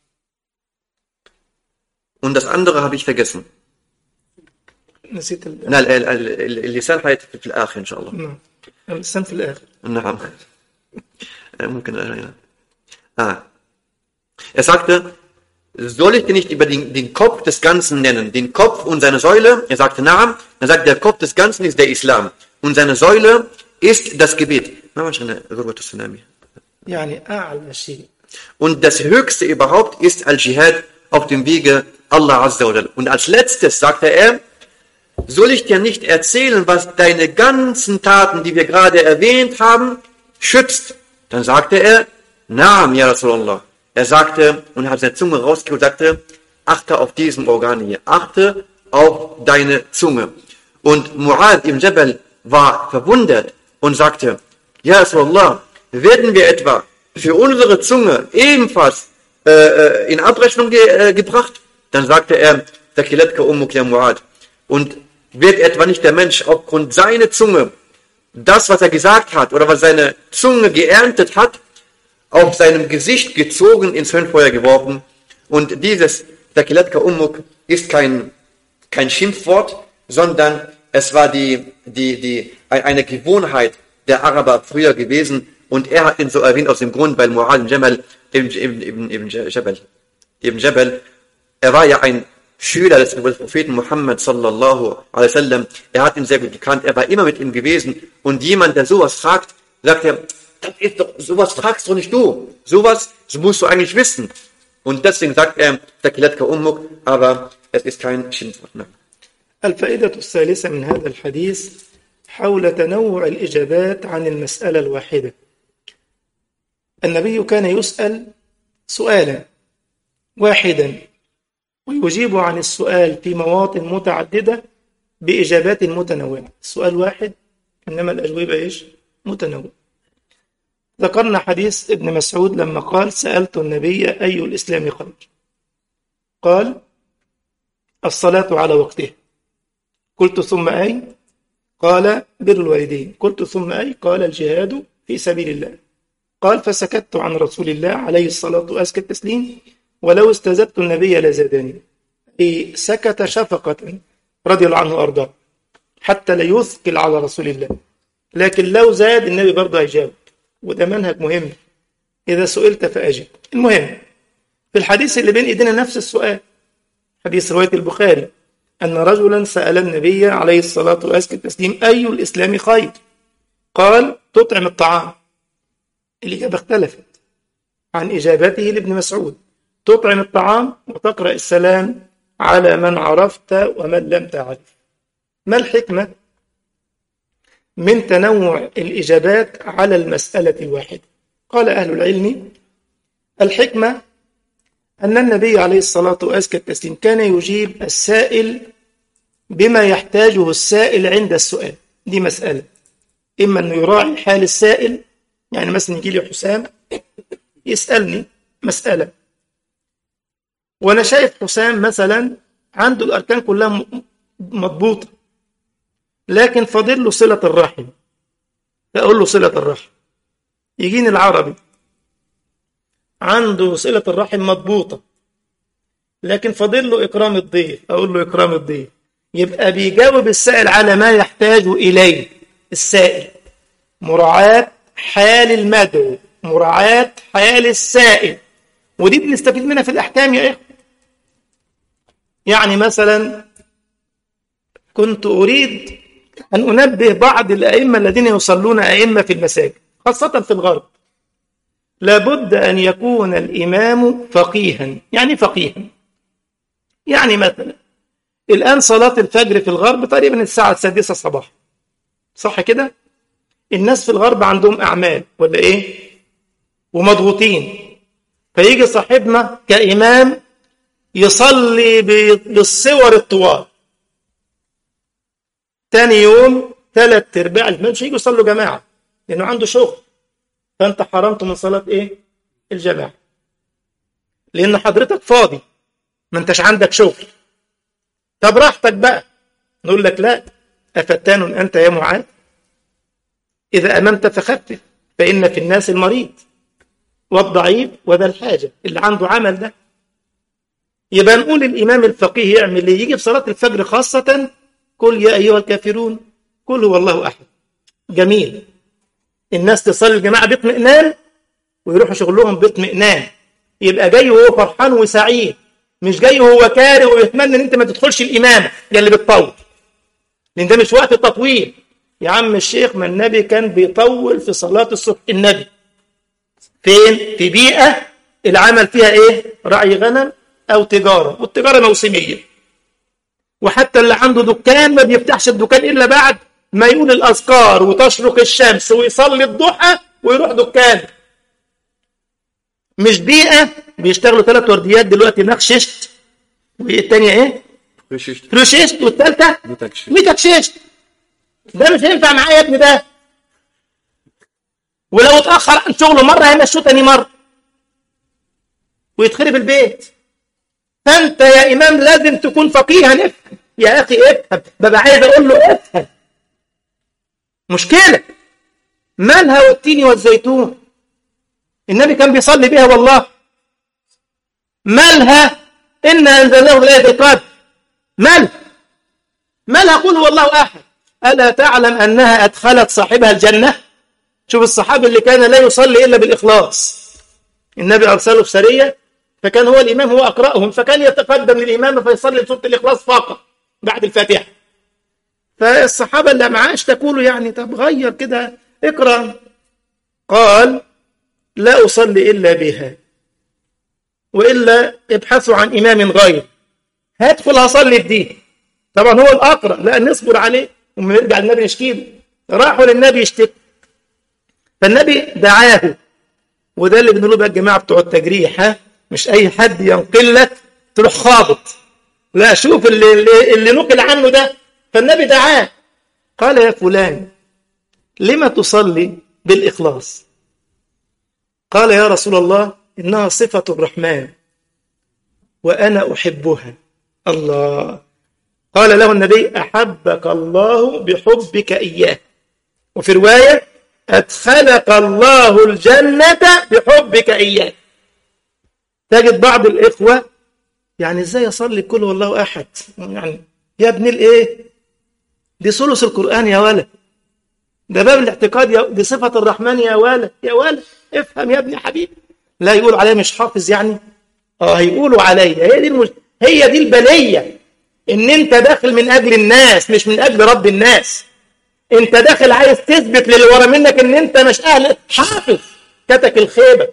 Und das andere habe ich vergessen. نسيت ال- لا ال- ال- ال- اللسان حياتي في الآخر إن شاء الله. نعم. اللسان في الآخر. نعم. ممكن أرجع. Ah. Er sagte, soll ich dir nicht über den, den Kopf des Ganzen nennen, den Kopf und seine Säule? Er sagte, Naam. Er sagte, der Kopf des Ganzen ist der Islam und seine Säule ist das Gebet. يعني أعلى شيء. Und das Höchste überhaupt ist Al-Jihad auf dem Wege Allah Azza wa Jal. Und als letztes sagte er, soll ich dir nicht erzählen, was deine ganzen Taten, die wir gerade erwähnt haben, schützt? Dann sagte er, Naam, ya Rasulallah. Er sagte, und hat seine Zunge rausgeholt, sagte, achte auf diesen Organ hier, achte auf deine Zunge. Und Mu'adh ibn Jabal war verwundert und sagte, ja Rasulallah, werden wir etwa für unsere Zunge ebenfalls äh, in Abrechnung ge äh, gebracht? Dann sagte er, Thaqilatka ummuk ya Mu'adh. Und wird etwa nicht der Mensch aufgrund seiner Zunge, das, was er gesagt hat oder was seine Zunge geerntet hat, auf seinem Gesicht gezogen ins Höhenfeuer geworfen? Und dieses Thaqilatka ummuk ist kein, kein Schimpfwort, sondern es war die, die, die, eine Gewohnheit der Araber früher gewesen. Und er hat ihn so erwähnt aus dem Grund, weil Mu'adh ibn Jabal, ibn, ibn, ibn Jabal, ibn Jabal, er war ja ein Schüler des Propheten Muhammad sallallahu alaihi wasallam. Er hat ihn sehr gut gekannt. Er war immer mit ihm gewesen. Und jemand, der sowas fragt, sagt er, das ist doch, sowas fragst doch nicht du. Sowas so musst du eigentlich wissen. Und deswegen sagt er, Thaqilatka ummuk, aber es ist kein Schimpfwort. الفائدة الثالثة من هذا الحديث حول تنوع الإجابات عن المسألة الواحدة. النبي كان يسأل سؤالا واحدا ويجيب عن السؤال في مواطن متعددة بإجابات متنوعة. السؤال واحد إنما الأجوبة إيش؟ متنوعة. ذكرنا حديث ابن مسعود لما قال سألت النبي أي الإسلام خير؟ قال الصلاة على وقتها. قلت ثم أي؟ قال بر الوالدين. قلت ثم أي؟ قال الجهاد في سبيل الله. قال فسكت عن رسول الله عليه الصلاة وأزكى التسليم ولو استزدت النبي لزادني. أي سكت شفقة رضي الله عنه وأرضاه حتى لا يثقل على رسول الله، لكن لو زاد النبي برضه هيجاوب، وده منهج مهم. إذا سئلت فأجب. المهم في الحديث اللي بين إيدينا نفس السؤال، حديث رواية البخاري أن رجلا سأل النبي عليه الصلاة وأزكى التسليم أي الإسلام خير؟ قال تطعم الطعام. الإجابة اختلفت عن إجابته لابن مسعود، تطعم الطعام وتقرأ السلام على من عرفت ومن لم تعرف. ما الحكمة من تنوع الإجابات على المسألة الواحدة؟ قال أهل العلم الحكمة أن النبي عليه الصلاة وأزكى التسليم كان يجيب السائل بما يحتاجه السائل عند السؤال. دي مسألة، إما أنه يراعي حال السائل، يعني مثلا يجي لي حسام يسألني مسألة وأنا شايف حسام مثلا عنده الأركان كلها مضبوطة لكن فاضل له صلة الرحم، فأقول له صلة الرحم. يجيني العربي عنده صلة الرحم مضبوطة لكن فاضل له إكرام الضيف، أقول له إكرام الضيف. يبقى بيجاوب السائل على ما يحتاج إليه السائل، مراعاة حال المدعو، مراعاة حال السائل، ودي بنستفيد منها في الأحكام يا إخوة. يعني مثلا كنت أريد أن أنبه بعض الأئمة الذين يصلون أئمة في المساجد خاصة في الغرب، لابد أن يكون الإمام فقيها. يعني فقيها يعني مثلا الآن صلاة الفجر في الغرب تقريبا الساعة السادسة صباحا، صح كده؟ الناس في الغرب عندهم أعمال ولا إيه؟ ومضغوطين، فيجي صاحبنا كإمام يصلي بالصور الطوال، تاني يوم ثلاث ارباع الإمام يجوا يصلوا جماعة لأنه عنده شغل، فأنت حرمت من صلاة إيه؟ الجماعة، لأن حضرتك فاضي ما أنتش عندك شغل. طب راحتك بقى، نقول لك لا، أفتان أنت يا معاذ؟ إذا أممت فخفف، فإن في الناس المريض والضعيف وذا الحاجة اللي عنده عمل ده. يبقى نقول الإمام الفقيه يعمل ليه؟ يجي في صلاة الفجر خاصة قل يا أيها الكافرون قل هو الله أحد. جميل، الناس تصلي الجماعة باطمئنان ويروحوا شغلهم باطمئنان، يبقى جاي وهو فرحان وسعيد، مش جاي وهو كاره ويتمنى ان انت ما تدخلش الامامه يا اللي بتطول، لان ده مش وقت التطويل. يا عم الشيخ، ما النبي كان بيطول في صلاه الصبح. النبي فين؟ في بيئه العمل فيها ايه؟ رعي غنم أو تجارة، والتجارة موسمية. وحتى اللي عنده دكان ما بيفتحش الدكان إلا بعد ما يقول الأذكار وتشرق الشمس ويصلي الضحى ويروح دكان. مش دقيقة بيشتغلوا ثلاث ورديات دلوقتي، نخششت والتانية ايه؟ رششت رششت، والثالثة متكشف. متكششت. ده مش هينفع معايا يا ابني ده. ولو اتأخر عن شغله مرة هيمشوه تاني مرة ويتخرب البيت. فأنت يا إمام لازم تكون فقيها. افهم يا أخي، افهم. ببقى عايز أقول له افهم. مشكلة مالها والتين والزيتون؟ النبي كان بيصلي بها والله. مالها إن أنزلناه ليلة القدر؟ مالها مالها قل هو الله أحد. ألا تعلم أنها أدخلت صاحبها الجنة؟ شوف الصحابي اللي كان لا يصلي إلا بالإخلاص، النبي أرسله في سرية فكان هو الإمام، هو أقرأهم، فكان يتقدم للإمام فيصلي بسورة الإخلاص فقط بعد الفاتحة. فالصحابة اللي معاه اشتكوا له يعني طب غير كده اقرأ. قال لا أصلي إلا بها، وإلا ابحثوا عن إمام غير، هدخل هصلي بدي. طبعا هو الأقرأ، لا نصبر عليه وما يرجع النبي يشكيله. راحوا للنبي يشتكي، فالنبي دعاه. وده اللي بنقوله بقى الجماعة بتوع التجريح، ها مش أي حد ينقل لك تروح خابط، لا شوف اللي, اللي, اللي نقل عنه ده. فالنبي دعاه قال يا فلان لما تصلي بالإخلاص؟ قال يا رسول الله إنها صفة الرحمن وأنا أحبها. الله. قال له النبي أحبك الله بحبك إياه. وفي رواية أدخلك الله الجنة بحبك إياه. تجد بعض الإخوة يعني إزاي يصلي بكل والله أحد؟ يعني يا ابن الإيه؟ دي ثلث القرآن يا ولد، ده باب الاعتقاد يا... دي صفة الرحمن يا ولد يا ولد. افهم يا ابني حبيبي. لا يقولوا عليه مش حافظ يعني؟ اه هيقولوا عليه. هي دي المش... هي دي البلية، ان انت داخل من اجل الناس مش من اجل رب الناس. انت داخل عايز تثبت للي ورا منك ان انت مش اهل حافظ. كتك الخيبة،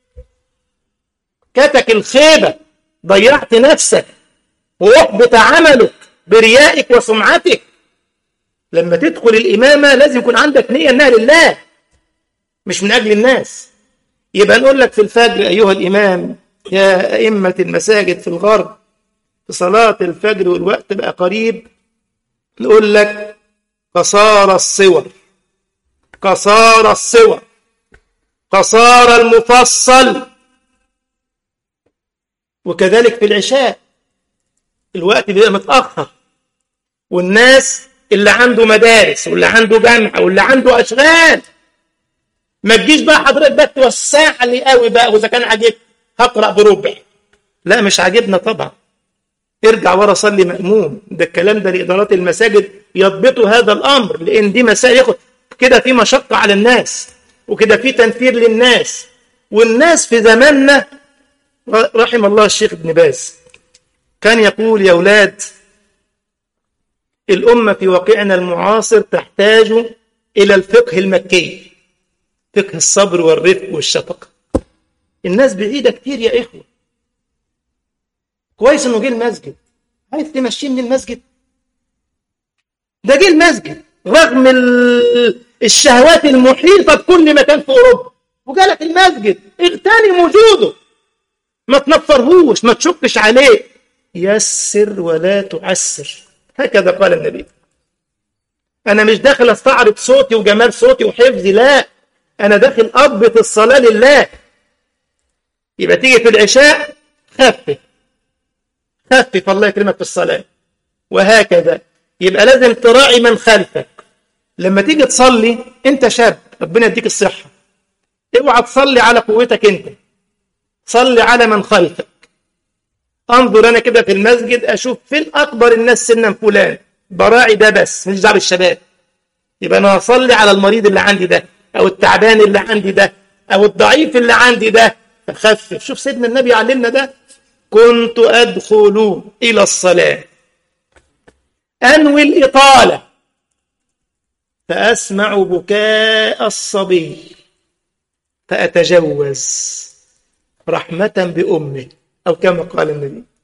كتك الخيبة. ضيعت نفسك واحبط عملك بريائك وسمعتك. لما تدخل الإمامة لازم يكون عندك نية انها لله مش من اجل الناس. يبقى نقول لك في الفجر أيها الإمام يا أئمة المساجد في الغرب في صلاة الفجر والوقت بقى قريب، نقول لك قصار الصور، قصار الصور، قصار المفصل. وكذلك في العشاء الوقت بيبقى متأخر، والناس اللي عنده مدارس واللي عنده جامعة واللي عنده أشغال، ما تجيش بقى حضرتك بقى توسع لي قوي بقى وإذا كان عاجبك هقرأ بربع. لا مش عاجبنا طبعا، ارجع ورا صلي مأموم. ده الكلام ده لإدارات المساجد يضبطوا هذا الأمر، لأن دي مسائل ياخد كده في مشقة على الناس وكده في تنفير للناس. والناس في زماننا رحم الله الشيخ ابن باز كان يقول يا أولاد الأمة في واقعنا المعاصر تحتاج إلى الفقه المكي، فقه الصبر والرفق والشفقة. الناس بعيدة كتير يا إخوة. كويس إنه جه المسجد، عايز تمشيه من المسجد؟ ده جه المسجد رغم الشهوات المحيطة بكل مكان في أوروبا، وجالك المسجد اغتنم وجوده، ما تنفرهوش، ما تشكش عليه، يسر ولا تعسر. هكذا قال النبي. أنا مش داخل أستعرض صوتي وجمال صوتي وحفظي، لا، أنا داخل أضبط الصلاة لله. يبقى تيجي في العشاء خفف خفف الله يكرمك في الصلاة، وهكذا. يبقى لازم تراعي من خلفك. لما تيجي تصلي أنت شاب ربنا يديك الصحة، اوعى تصلي على قوتك أنت، صلي على من خلفك. انظر انا كده في المسجد اشوف فين اكبر الناس سنا فلان، براعي ده بس مش دعوه بالشباب. يبقى انا هصلي على المريض اللي عندي ده، او التعبان اللي عندي ده، او الضعيف اللي عندي ده، فخفف. شوف سيدنا النبي علمنا ده. كنت ادخل الى الصلاه انوي الاطاله فاسمع بكاء الصبي فاتجوز رحمه بامه، أو كما قال النبي.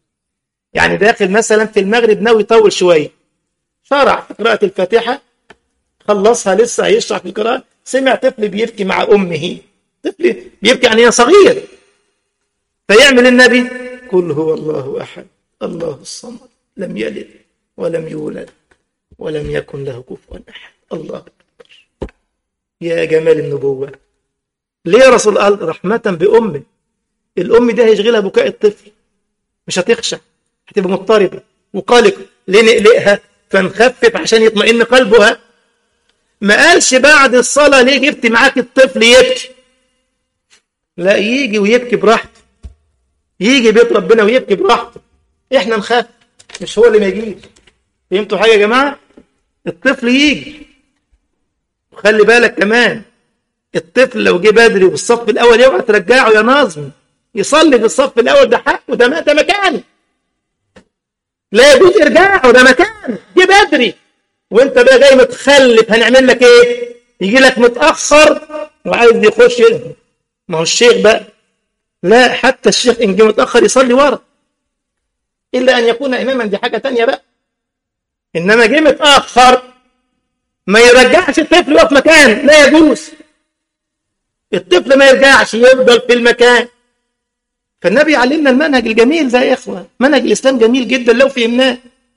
يعني داخل مثلا في المغرب ناوي يطول شوية، شرع في قراءة الفاتحة، خلصها لسه هيشرح في القراءة، سمع طفل بيبكي مع أمه، طفل بيبكي يعني هي صغير، فيعمل النبي قل هو الله أحد الله الصمد لم يلد ولم يولد ولم يكن له كفوا أحد الله أكبر. يا جمال النبوة. ليه يا رسول الله؟ رحمة بأمه. الأم دي هيشغلها بكاء الطفل، مش هتخشع، هتبقى مضطربة وقلقة. ليه نقلقها؟ فنخفف عشان يطمئن قلبها. ما قالش بعد الصلاة ليه جبت معاك الطفل يبكي، لا، يجي ويبكي براحته، يجي بيت ربنا ويبكي براحته. احنا نخاف، مش هو اللي ما يجيش. فهمتوا حاجة يا جماعة؟ الطفل يجي. وخلي بالك كمان، الطفل لو جه بدري والصف الأول يوقع ترجعه يا ناظم يصلي في الصف الأول، ده حقه، ده ده مكانه، لا يجوز ارجعه، ده مكانه، جه بدري. وانت بقى جاي متخلف، هنعمل لك ايه؟ يجي لك متأخر وعايز يخش، ما هو الشيخ بقى، لا، حتى الشيخ إن جه متأخر يصلي ورا، إلا أن يكون إماما، دي حاجة تانية بقى. إنما جه متأخر ما يرجعش الطفل يقف مكان، لا يجوز. الطفل ما يرجعش، يفضل في المكان. فالنبي علمنا المنهج الجميل ده يا إخوة، منهج الإسلام جميل جدا لو فهمناه.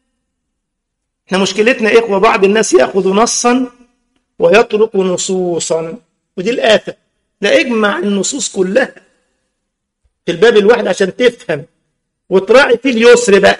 احنا مشكلتنا يا إخوة، بعض الناس يأخذ نصا ويترك نصوصا، ودي الآفة. لا، اجمع النصوص كلها في الباب الواحد عشان تفهم وتراعي فيه اليسر بقى.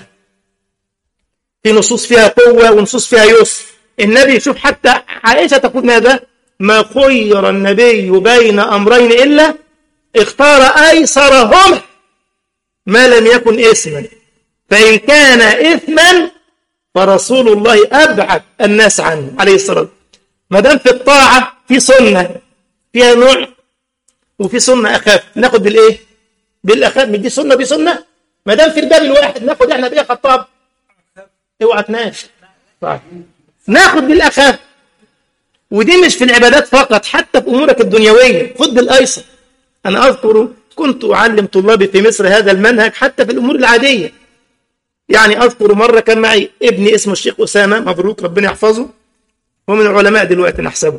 في نصوص فيها قوة ونصوص فيها يسر. النبي شوف، حتى عائشة تقول ماذا؟ ما خير النبي بين أمرين إلا اختار أيسرهما ما لم يكن إثما، فإن كان إثما فرسول الله أبعد الناس عنه عليه الصلاة والسلام. ما دام في الطاعة في سنة فيها نوع وفي سنة أخف، ناخد بالإيه؟ بالأخف. من دي سنة دي سنة. ما دام في الباب الواحد ناخد احنا بإيه خطاب؟ اوعى تناش، ناخد بالأخف. ودي مش في العبادات فقط، حتى في أمورك الدنيوية خد بالأيسر. أنا أذكر كنت أعلم طلابي في مصر هذا المنهج حتى في الأمور العادية. يعني أذكر مرة كان معي ابني اسمه الشيخ أسامة، مبروك ربنا يحفظه، هو من العلماء دلوقتي نحسبه.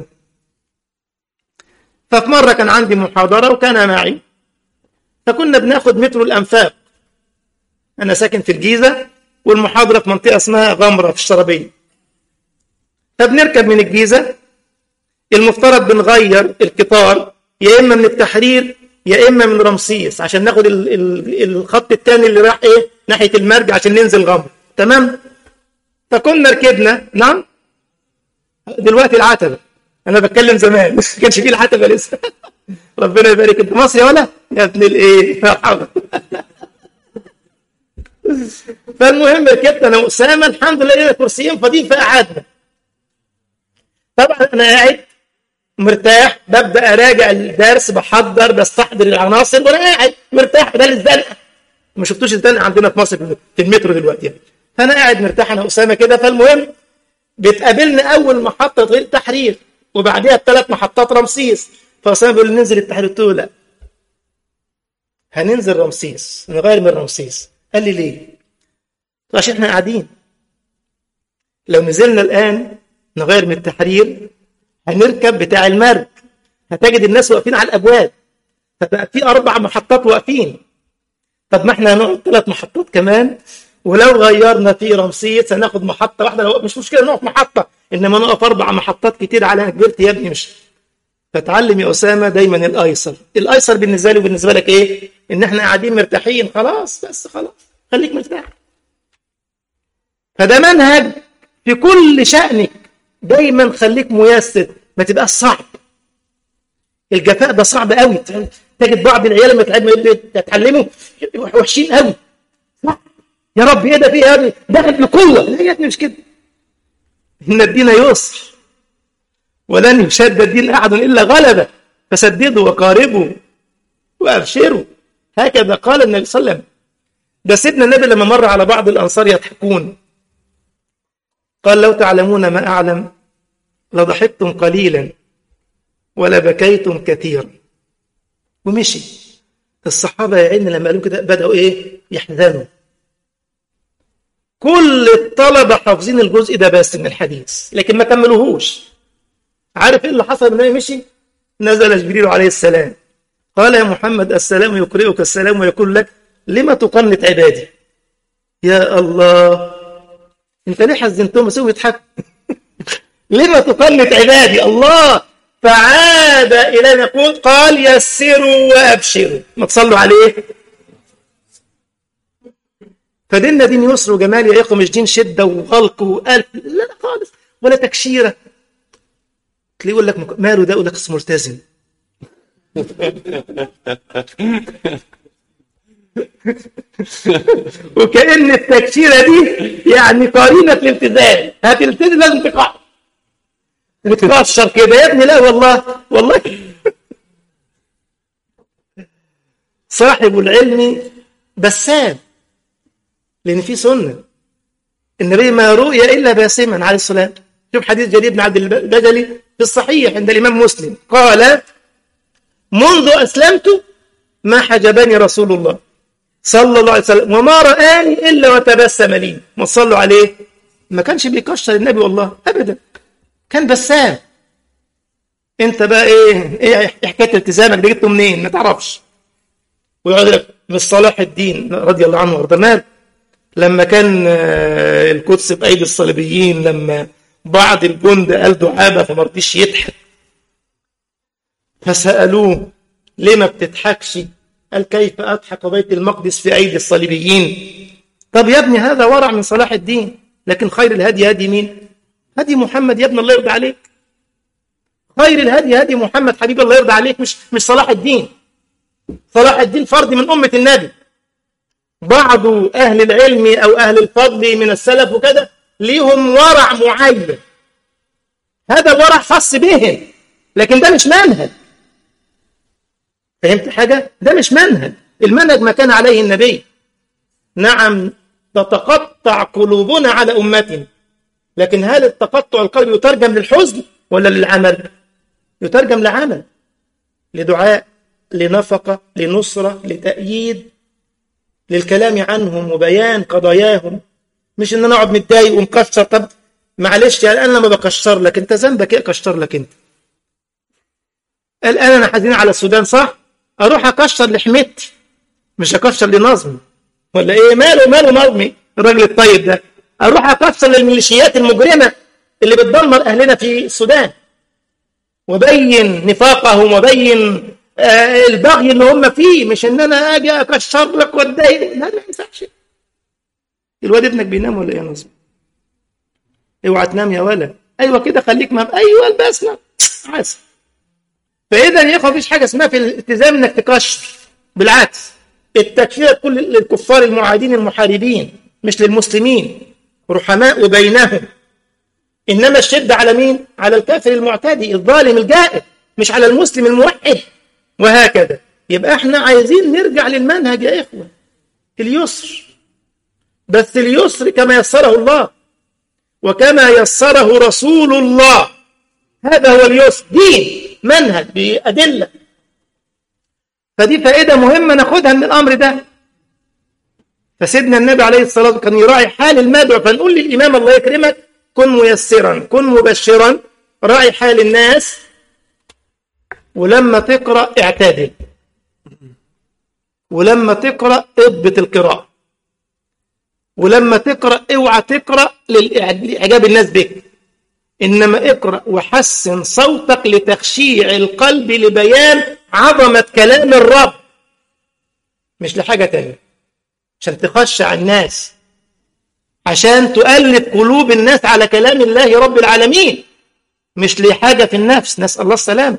ففي مرة كان عندي محاضرة وكان معي، فكنا بناخد مترو الأنفاق. أنا ساكن في الجيزة والمحاضرة في منطقة اسمها غمرة في الشربية. فبنركب من الجيزة، المفترض بنغير القطار يا إما من التحرير يا إما من رمسيس عشان ناخد ال ال الخط الثاني اللي راح إيه ناحية المرج عشان ننزل غمرة. تمام. فكنا ركبنا. نعم، دلوقتي العتبة، أنا بتكلم زمان ما كانش فيه العتبة لسه. ربنا يبارك. انت مصري ولا يا ابن الايه؟ فالمهم ركبت انا واسامه، الحمد لله لقينا كرسيين فاضيين فقعدنا. طبعا انا قاعد مرتاح، ببدا اراجع الدرس، بحضر بستحضر العناصر وانا قاعد مرتاح بدل الزنقه. ما شفتوش الزنقه عندنا في مصر في المترو دلوقتي يعني. فانا قاعد مرتاح انا واسامه كده. فالمهم بتقابلنا اول محطه غير التحرير وبعديها بثلاث محطات رمسيس. فاسامه بيقول لي ننزل التحرير، قلت له لا، هننزل رمسيس، نغير من رمسيس. قال لي ليه؟ عشان احنا قاعدين، لو نزلنا الآن نغير من التحرير هنركب بتاع المرج، هتجد الناس واقفين على الأبواب، فبقى في أربع محطات واقفين. طب ما احنا هنقعد ثلاث محطات كمان، ولو غيرنا في رمسيس هناخد محطة واحدة، لو مش مشكلة نقف محطة، إنما نقف أربع محطات كتير على كبرت يا ابني. مش فتعلم يا أسامة دايما الأيسر. الأيسر بالنسبة لي وبالنسبة لك إيه؟ إن احنا قاعدين مرتاحين، خلاص بس خلاص خليك مرتاح. فده منهج في كل شأنك، دايما خليك ميسر، ما تبقاش صعب. الجفاء ده صعب قوي، تجد بعض العيال لما تتعلموا وحشين قوي. يا رب ايه ده فيه يا ابني؟ داخل بقوه. لا يا ابني مش كده، ان الدين يسر ولن يشد الدين احد الا غلبه، فسددوا وقاربوا وابشروا. هكذا قال النبي صلى الله عليه وسلم. ده سيدنا النبي لما مر على بعض الانصار يضحكون قال لو تعلمون ما اعلم لضحكتم قليلا ولبكيتم كثيرا. ومشي. الصحابه يا عيني لما قالوا كده بداوا ايه؟ يحزنوا. كل الطلبة حافظين الجزء ده بس من الحديث لكن ما كملوهوش. عارف ايه اللي حصل من النبي مشي؟ نزل جبريل عليه السلام قال يا محمد السلام يقرئك السلام ويقول لك لما تقنط عبادي. يا الله، انت ليه حزنتهم بس هو يضحك؟ لما تقنط عبادي الله؟ فعاد الى يقول قال يسروا وابشروا، ما تصلوا عليه. فديننا دين يسر وجمال يا اخوه، مش دين شده وغلق وقلب، لا لا خالص، ولا تكشيره. تلاقيه يقول لك ماله ده، يقول لك اسمه ملتزم. وكأن التكشيره دي يعني قرينه الالتزام، هتلتزم لازم تقع وتكشر كده يا ابني. لا والله والله صاحب العلم بسام، لأن في سنة. النبي ما رؤي إلا باسما عليه السلام. شوف حديث جرير بن عبد البجلي في الصحيح عند الإمام مسلم قال منذ أسلمت ما حجبني رسول الله صلى الله عليه وسلم وما رآني إلا وتبسم لي. ما صلوا عليه، ما كانش بيكشر النبي والله أبدا، كان بسام. انت بقى ايه ايه حكايه التزامك دي جبته منين؟ ما تعرفش. ويقعد لك من صلاح الدين رضي الله عنه وارضاه لما كان القدس بايدي الصليبيين، لما بعض الجند قال دعابه فما رضيش يضحك، فسالوه ليه ما بتضحكش؟ قال كيف اضحك وبيت المقدس في ايدي الصليبيين؟ طب يا ابني هذا ورع من صلاح الدين، لكن خير الهدي هدي مين؟ هدي محمد يا ابن الله يرضى عليك. خير الهدي هدي محمد حبيب الله يرضى عليك، مش مش صلاح الدين. صلاح الدين فرد من أمة النبي. بعض أهل العلم أو أهل الفضل من السلف وكذا ليهم ورع معين، هذا ورع خاص بهم، لكن ده مش منهج. فهمت حاجة؟ ده مش منهج. المنهج ما كان عليه النبي. نعم تتقطع قلوبنا على أمتنا، لكن هل التقطع القلب يترجم للحزن ولا للعمل؟ يترجم لعمل، لدعاء، لنفقة، لنصرة، لتأييد، للكلام عنهم وبيان قضاياهم. مش ان انا اقعد متضايق ومكشر. طب معلش يعني انا ما بكشر لك، انت ذنبك ايه اكشر لك انت؟ الان انا حزين على السودان صح؟ اروح اكشر لحمتي مش اكشر لنظمي ولا ايه؟ ماله ماله نظمي الراجل الطيب ده؟ اروح اكشر للميليشيات المجرمه اللي بتدمر اهلنا في السودان وبين نفاقهم وبين آه البغي اللي هم فيه، مش ان انا اجي اكشر لك واتضايق. لا ما ينفعش. الواد ابنك بينام ولا ايه يا نظم؟ اوعى تنام يا ولد. ايوه كده خليك مهم. ايوه البسنا عسل. فاذا يا اخوه مفيش حاجه اسمها في الالتزام انك تكشر، بالعكس التكشير كل للكفار المعادين المحاربين مش للمسلمين، رحماء بينهم. إنما الشدة على مين؟ على الكافر المعتدي الظالم الجائر، مش على المسلم الموحد، وهكذا. يبقى احنا عايزين نرجع للمنهج يا إخوة، اليسر، بس اليسر كما يسره الله وكما يسره رسول الله. هذا هو اليسر، دين منهج بأدلة. فدي فائدة مهمة ناخدها من الأمر ده. فسيدنا النبي عليه الصلاة والسلام كان يراعي حال المدعو، فنقول للإمام الله يكرمك كن ميسرا، كن مبشرا، راعي حال الناس، ولما تقرأ اعتدل، ولما تقرأ اضبط القراءة، ولما تقرأ اوعى تقرأ لإعجاب الناس بك، إنما اقرأ وحسن صوتك لتخشيع القلب لبيان عظمة كلام الرب، مش لحاجة تانية، عشان تخشع الناس، عشان تؤلف قلوب الناس على كلام الله رب العالمين، مش لحاجة في النفس. نسأل الله السلامة.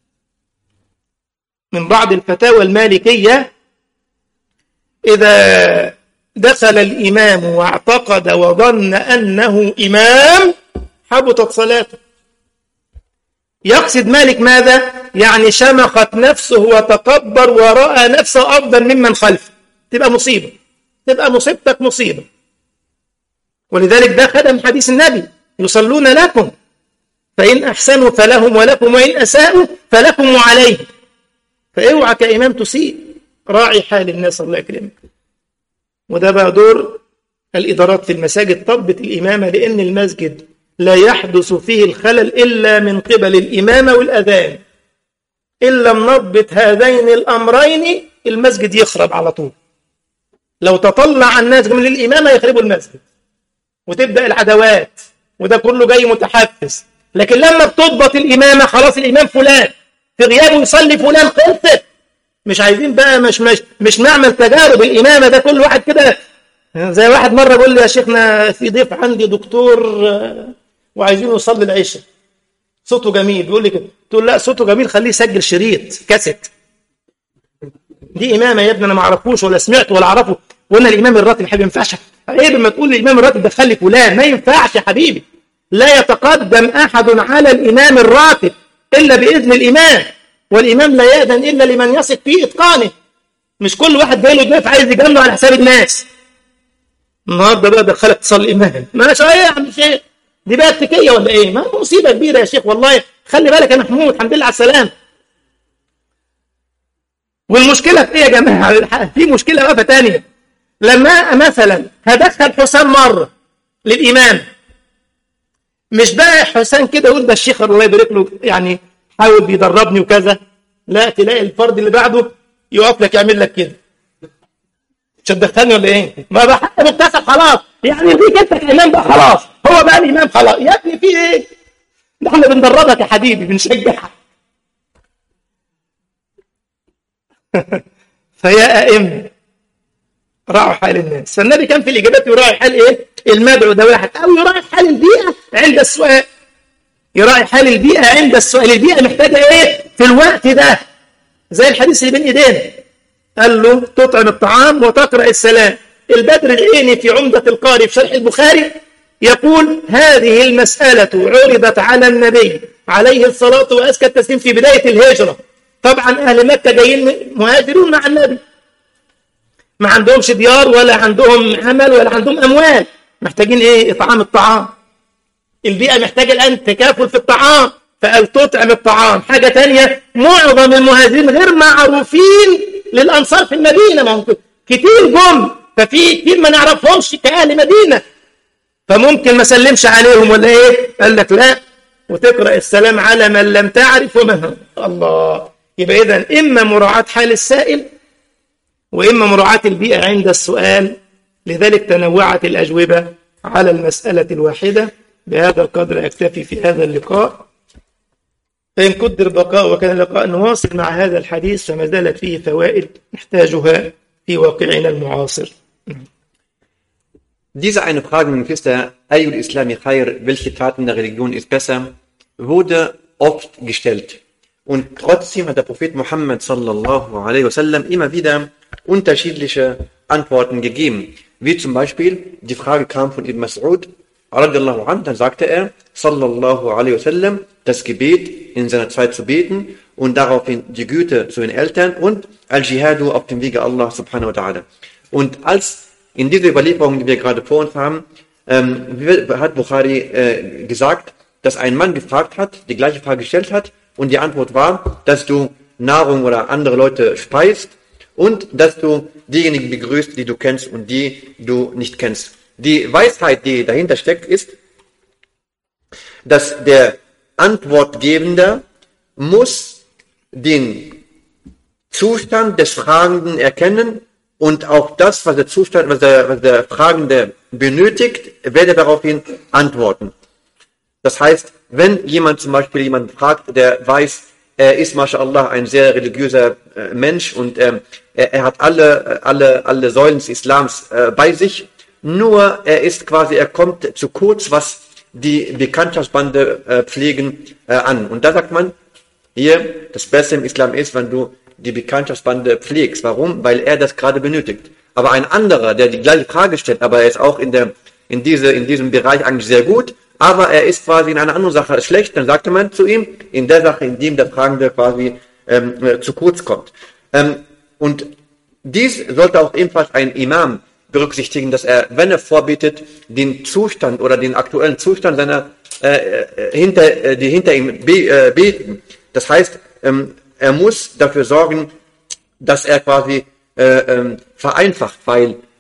من بعض الفتاوى المالكية إذا دخل الإمام واعتقد وظن أنه إمام حبطت صلاته. يقصد مالك ماذا؟ يعني شمخت نفسه وتكبر ورأى نفسه أفضل ممن خلفه، تبقى مصيبة، تبقى مصيبتك مصيبة. ولذلك ده خدم حديث النبي يصلون لكم فإن أحسنوا فلهم ولكم وإن أساءوا فلكم وعليهم. فاوعى كإمام تسيء، راعي حال الناس الله يكرمك. وده بقى دور الإدارات في المساجد طبت الإمامة، لأن المسجد لا يحدث فيه الخلل إلا من قبل الإمامة والأذان. إن لم نضبط هذين الأمرين المسجد يخرب على طول. لو تطلع الناس من الإمامة يخربوا المسجد وتبدأ العدوات، وده كله جاي متحفز. لكن لما بتضبط الإمامة خلاص، الإمام فلان في غيابه يصلي فلان، خلصت. مش عايزين بقى مش مش مش نعمل تجارب الإمامة، ده كل واحد كده. زي واحد مرة بيقول لي يا شيخنا في ضيف عندي دكتور وعايزين يصلي العشاء، صوته جميل، بيقول لي كده. تقول لا صوته جميل خليه يسجل شريط كاسيت. دي إمامة يا ابني أنا ما أعرفوش ولا سمعته ولا أعرفه، وأنا الإمام الراتب يا حبيبي. ما ينفعش عيب لما تقول الإمام الراتب دخل لي فلان، ما ينفعش يا حبيبي. لا يتقدم أحد على الإمام الراتب إلا بإذن الإمام، والإمام لا يأذن إلا لمن يثق في إتقانه. مش كل واحد جاي له ضيف عايز يجامله على حساب الناس. النهارده بقى دخلك تصلي إمام، ما ايه يا عم شيخ، دي بقى اتكيه ولا ايه؟ ما مصيبه كبيره يا شيخ والله. خلي بالك يا محمود، الحمد لله على السلامه. والمشكله في ايه يا جماعه؟ في مشكله بقى ثانيه. لما مثلا هدخل حسام مره للامام، مش بقى حسام كده يقول ده الشيخ الله يبارك له يعني حاول بيدربني وكذا، لا، تلاقي الفرد اللي بعده يقف لك يعمل لك كده. مش هتدخلني ولا ايه؟ ما بقى حتى مكتسب خلاص، يعني دي انت كإمام بقى خلاص، هو بقى الإمام خلاص. يا ابني في ايه؟ ده احنا بندربك يا حبيبي، بنشجعك. فيا أئمة راعوا حال الناس. فالنبي كان في الإجابات يراعي حال ايه؟ المدعو ده واحد، أو يراعي حال البيئة عند السؤال. يراعي حال البيئة عند السؤال، البيئة محتاجة ايه في الوقت ده؟ زي الحديث اللي بين ايدينا، قال له تطعم الطعام وتقرأ السلام. البدر العيني في عمدة القاري في شرح البخاري يقول هذه المسألة عرضت على النبي عليه الصلاة وأزكى التسليم في بداية الهجرة. طبعا أهل مكة جايين مهاجرون مع النبي، ما عندهمش ديار ولا عندهم عمل ولا عندهم أموال، محتاجين إيه؟ إطعام الطعام. البيئة محتاجة الآن تكافل في الطعام، فقال تطعم الطعام. حاجة تانية، معظم المهاجرين غير معروفين للأنصار في المدينة، ما هم كتير جم، ففي كتير ما نعرفهمش كأهل مدينة، فممكن ما سلمش عليهم ولا إيه؟ قال لك لا، وتقرأ السلام على من لم تعرف ومن هم. الله. يبقى إذن إما مراعاة حال السائل، وإما مراعاة البيئة عند السؤال. لذلك تنوعت الأجوبة على المسألة الواحدة. بهذا القدر أكتفي في هذا اللقاء، فإن قدر بقاء وكان اللقاء نواصل مع هذا الحديث، فما زالت فيه فوائد نحتاجها في واقعنا المعاصر. Diese eine Frage, mein Geschwister, Ayyul Islami Khair, welche Taten der Religion ist besser, wurde oft gestellt. Und trotzdem hat der Prophet Muhammad sallallahu alaihi wasallam immer wieder unterschiedliche Antworten gegeben. Wie zum Beispiel, die Frage kam von Ibn Mas'ud, radiallahu anhu, dann sagte er, sallallahu alaihi wasallam, das Gebet in seiner Zeit zu beten und daraufhin die Güte zu den Eltern und Al-Jihadu auf dem Wege Allah subhanahu wa ta'ala. Und als in dieser Überlieferung, die wir gerade vor uns haben, ähm, hat Bukhari äh, gesagt, dass ein Mann gefragt hat, die gleiche Frage gestellt hat, und die Antwort war, dass du Nahrung oder andere Leute speist und dass du diejenigen begrüßt, die du kennst und die du nicht kennst. Die Weisheit, die dahinter steckt, ist, dass der Antwortgebende muss den Zustand des Fragenden erkennen und auch das, was der Zustand, was der, was der Fragende benötigt, werde daraufhin antworten. Das heißt, wenn jemand zum Beispiel jemanden fragt, der weiß, er ist, mashallah, ein sehr religiöser äh, Mensch und äh, er, er hat alle, alle, alle Säulen des Islams äh, bei sich, nur er ist quasi, er kommt zu kurz, was die Bekanntschaftsbande äh, pflegen äh, an. Und da sagt man, hier, das Beste im Islam ist, wenn du die Bekanntschaftsbande pflegst. Warum? Weil er das gerade benötigt. Aber ein anderer, der die gleiche Frage stellt, aber er ist auch in, der, in, diese, in diesem Bereich eigentlich sehr gut, aber er ist quasi in einer anderen Sache schlecht, dann sagte man zu ihm, in der Sache, in dem der Fragende quasi ähm, zu kurz kommt. Ähm, und dies sollte auch ebenfalls ein Imam berücksichtigen, dass er, wenn er vorbetet, den Zustand oder den aktuellen Zustand seiner äh, hinter, äh, die hinter ihm be, äh, beten. Das heißt, ähm, er muss dafür sorgen, dass er quasi äh, ähm, vereinfacht, weil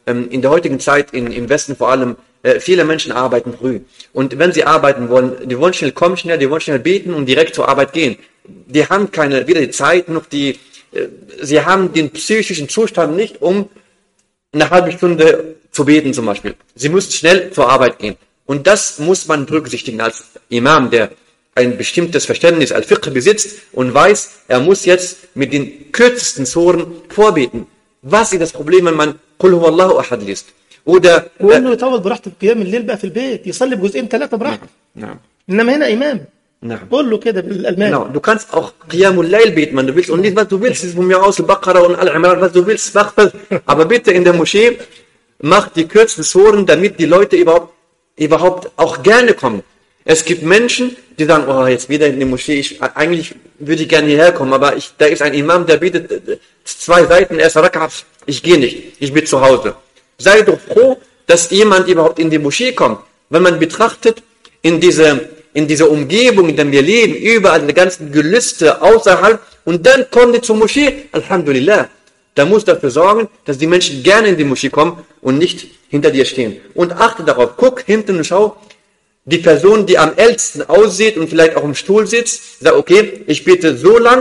ähm, in der heutigen Zeit, in, im Westen vor allem, äh, viele Menschen arbeiten früh. Und wenn sie arbeiten wollen, die wollen schnell kommen, schnell, die wollen schnell beten und direkt zur Arbeit gehen. Die haben keine, weder die Zeit noch die, äh, sie haben den psychischen Zustand nicht, um eine halbe Stunde zu beten zum Beispiel. Sie müssen schnell zur Arbeit gehen. Und das muss man berücksichtigen als Imam, der ein bestimmtes Verständnis als Fiqh besitzt und weiß, er muss jetzt mit den kürzesten Suren vorbeten. Was ist das Problem, wenn man Qul huwallahu ahad liest? Oder وقول له يطول براحته في قيام الليل بقى في البيت يصلي بجزئين ثلاثة براحته. نعم. إنما هنا إمام. نعم. قول له كده بالألماني. Genau, du kannst auch Qiyamul Layl beten, wenn du willst, und nicht, was du willst, ist von mir aus Al-Baqarah und Al-Imran, was du willst, mach das. Aber bitte in der Moschee, mach die kürzesten Suren, damit die Leute überhaupt, überhaupt auch gerne kommen. Es gibt Menschen, die sagen, oh, jetzt wieder in die Moschee, ich, eigentlich würde ich gerne hierher kommen, aber ich, da ist ein Imam, der bietet zwei Seiten, erster Rak'ah, ich gehe nicht, ich bin zu Hause. Sei doch froh, dass jemand überhaupt in die Moschee kommt. Wenn man betrachtet, in diese, in dieser Umgebung, in der wir leben, überall die ganzen Gelüste außerhalb, und dann kommen die zur Moschee, Alhamdulillah. Da muss dafür sorgen, dass die Menschen gerne in die Moschee kommen und nicht hinter dir stehen. Und achte darauf, guck hinten und schau, die Person, die am ältesten aussieht und vielleicht auch im Stuhl sitzt, sagt, okay, ich bete so lang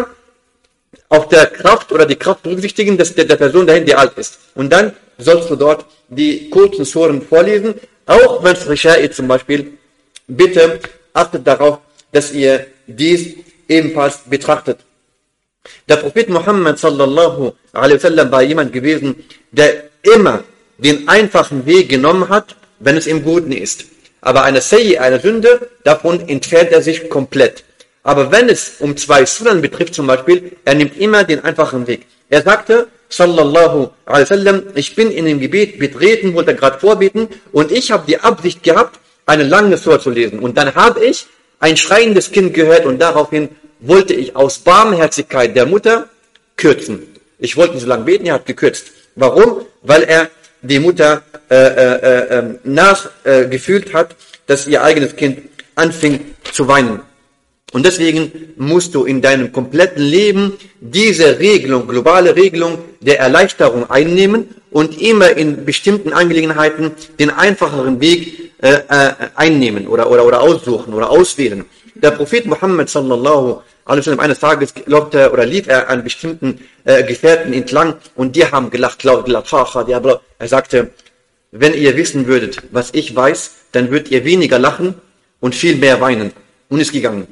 auf der Kraft oder die Kraft berücksichtigen, dass der, der Person dahin, die alt ist. Und dann sollst du dort die kurzen Suren vorlesen, auch wenn es Risha ist zum Beispiel. Bitte achtet darauf, dass ihr dies ebenfalls betrachtet. Der Prophet Muhammad sallallahu alaihi wasallam war jemand gewesen, der immer den einfachen Weg genommen hat, wenn es im Guten ist. Aber eine Sayyi, eine Sünde, davon entfernt er sich komplett. Aber wenn es um zwei Sunnen betrifft zum Beispiel, er nimmt immer den einfachen Weg. Er sagte, sallallahu alaihi wasallam, ich bin in dem Gebet betreten, wollte gerade vorbeten, und ich habe die Absicht gehabt, eine lange Surah zu lesen. Und dann habe ich ein schreiendes Kind gehört, und daraufhin wollte ich aus Barmherzigkeit der Mutter kürzen. Ich wollte nicht so lange beten, er hat gekürzt. Warum? Weil er die Mutter äh, äh, äh, nachgefühlt äh, hat, dass ihr eigenes Kind anfing zu weinen. Und deswegen musst du in deinem kompletten Leben diese Regelung, globale Regelung der Erleichterung einnehmen und immer in bestimmten Angelegenheiten den einfacheren Weg äh, äh, einnehmen oder, oder, oder aussuchen oder auswählen. Der Prophet Muhammad sallallahu alaihi wasallam, eines Tages glaubte, oder lief er an bestimmten äh, Gefährten entlang, und die haben gelacht, gelacht, er sagte, wenn ihr wissen würdet, was ich weiß, dann würdet ihr weniger lachen und viel mehr weinen. Und ist gegangen.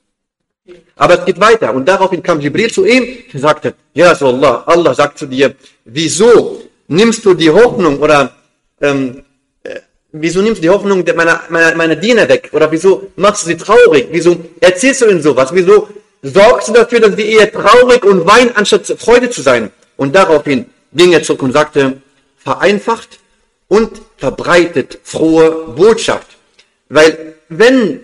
Aber es geht weiter, und daraufhin kam Jibril zu ihm und sagte, ja, Rasulullah, Allah sagt zu dir, wieso nimmst du die Hoffnung oder ähm, äh, wieso nimmst du die Hoffnung meiner, meiner, meiner Diener weg? Oder wieso machst du sie traurig? Wieso erzählst du ihnen sowas? Wieso sorgst du dafür, dass sie eher traurig und weinen, anstatt Freude zu sein? Und daraufhin ging er zurück und sagte, vereinfacht und verbreitet frohe Botschaft. Weil wenn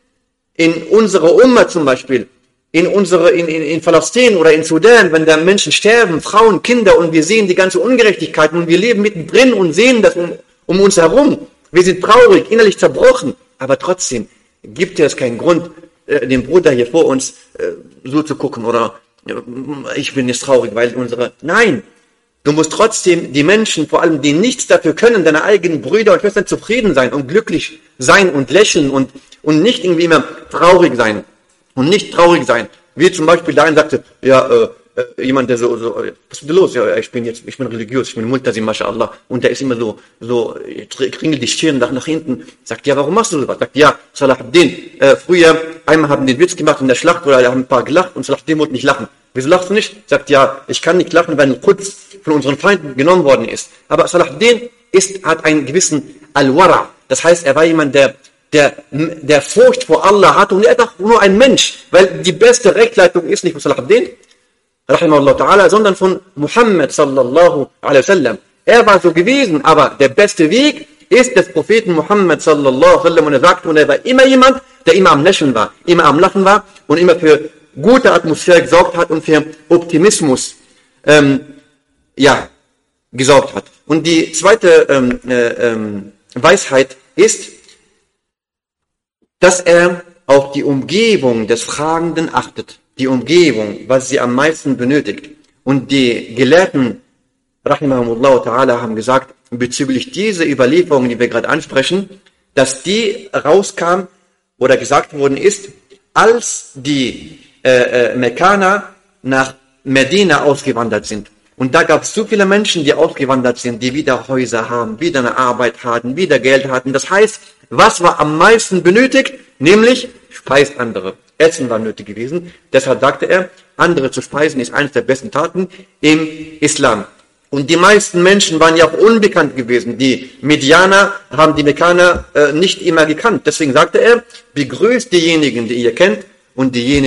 in unserer Umma zum Beispiel, in unsere, in, in, in Palästina oder in Sudan, wenn da Menschen sterben, Frauen, Kinder, und wir sehen die ganze Ungerechtigkeit und wir leben mittendrin und sehen das um, um uns herum. Wir sind traurig, innerlich zerbrochen, aber trotzdem gibt es keinen Grund, äh, den Bruder hier vor uns äh, so zu gucken oder äh, ich bin jetzt traurig, weil unsere, nein, du musst trotzdem die Menschen, vor allem die nichts dafür können, deine eigenen Brüder und Schwestern zufrieden sein und glücklich sein und lächeln und, und nicht irgendwie immer traurig sein und nicht traurig sein. Wie zum Beispiel der eine sagte, ja, äh, äh, jemand, der so, so, was ist denn los? Ja, ich bin jetzt, ich bin religiös, ich bin Multasim, mashallah. Und der ist immer so, so, kringelt die Stirn nach, nach hinten, sagt, ja, warum machst du sowas? Sagt, ja, Salahuddin, äh, früher, einmal haben die den Witz gemacht in der Schlacht, oder haben ein paar gelacht, und Salahuddin wollte nicht lachen. Wieso lachst du nicht? Sagt, ja, ich kann nicht lachen, weil ein Quds von unseren Feinden genommen worden ist. Aber Salahuddin ist, hat einen gewissen Al-Wara. Das heißt, er war jemand, der, der, der Furcht vor Allah hatte, und er ist auch nur ein Mensch, weil die beste Rechtleitung ist nicht von Salahuddin, rahimahullah ta'ala, sondern von Muhammad sallallahu alaihi wasallam. Er war so gewesen, aber der beste Weg ist des Propheten Muhammad sallallahu alaihi wasallam, und er sagte, und er war immer jemand, der immer am Lächeln war, immer am Lachen war und immer für gute Atmosphäre gesorgt hat und für Optimismus ähm, ja, gesorgt hat. Und die zweite ähm, äh, ähm, Weisheit ist, dass er auf die Umgebung des Fragenden achtet. Die Umgebung, was sie am meisten benötigt. Und die Gelehrten, rahimahumullah ta'ala, haben gesagt, bezüglich dieser Überlieferungen, die wir gerade ansprechen, dass die rauskam oder gesagt worden ist, als die äh, äh, Mekkaner nach Medina ausgewandert sind. Und da gab es so viele Menschen, die ausgewandert sind, die wieder Häuser haben, wieder eine Arbeit hatten, wieder Geld hatten. Das heißt, was war am meisten benötigt? Nämlich, speist andere. Essen war nötig gewesen. Deshalb sagte er, andere zu speisen ist eines der besten Taten im Islam. Und die meisten Menschen waren ja auch unbekannt gewesen. Die Medianer haben die Mekkaner äh, nicht immer gekannt. Deswegen sagte er, begrüßt diejenigen, die ihr kennt, und diejenigen,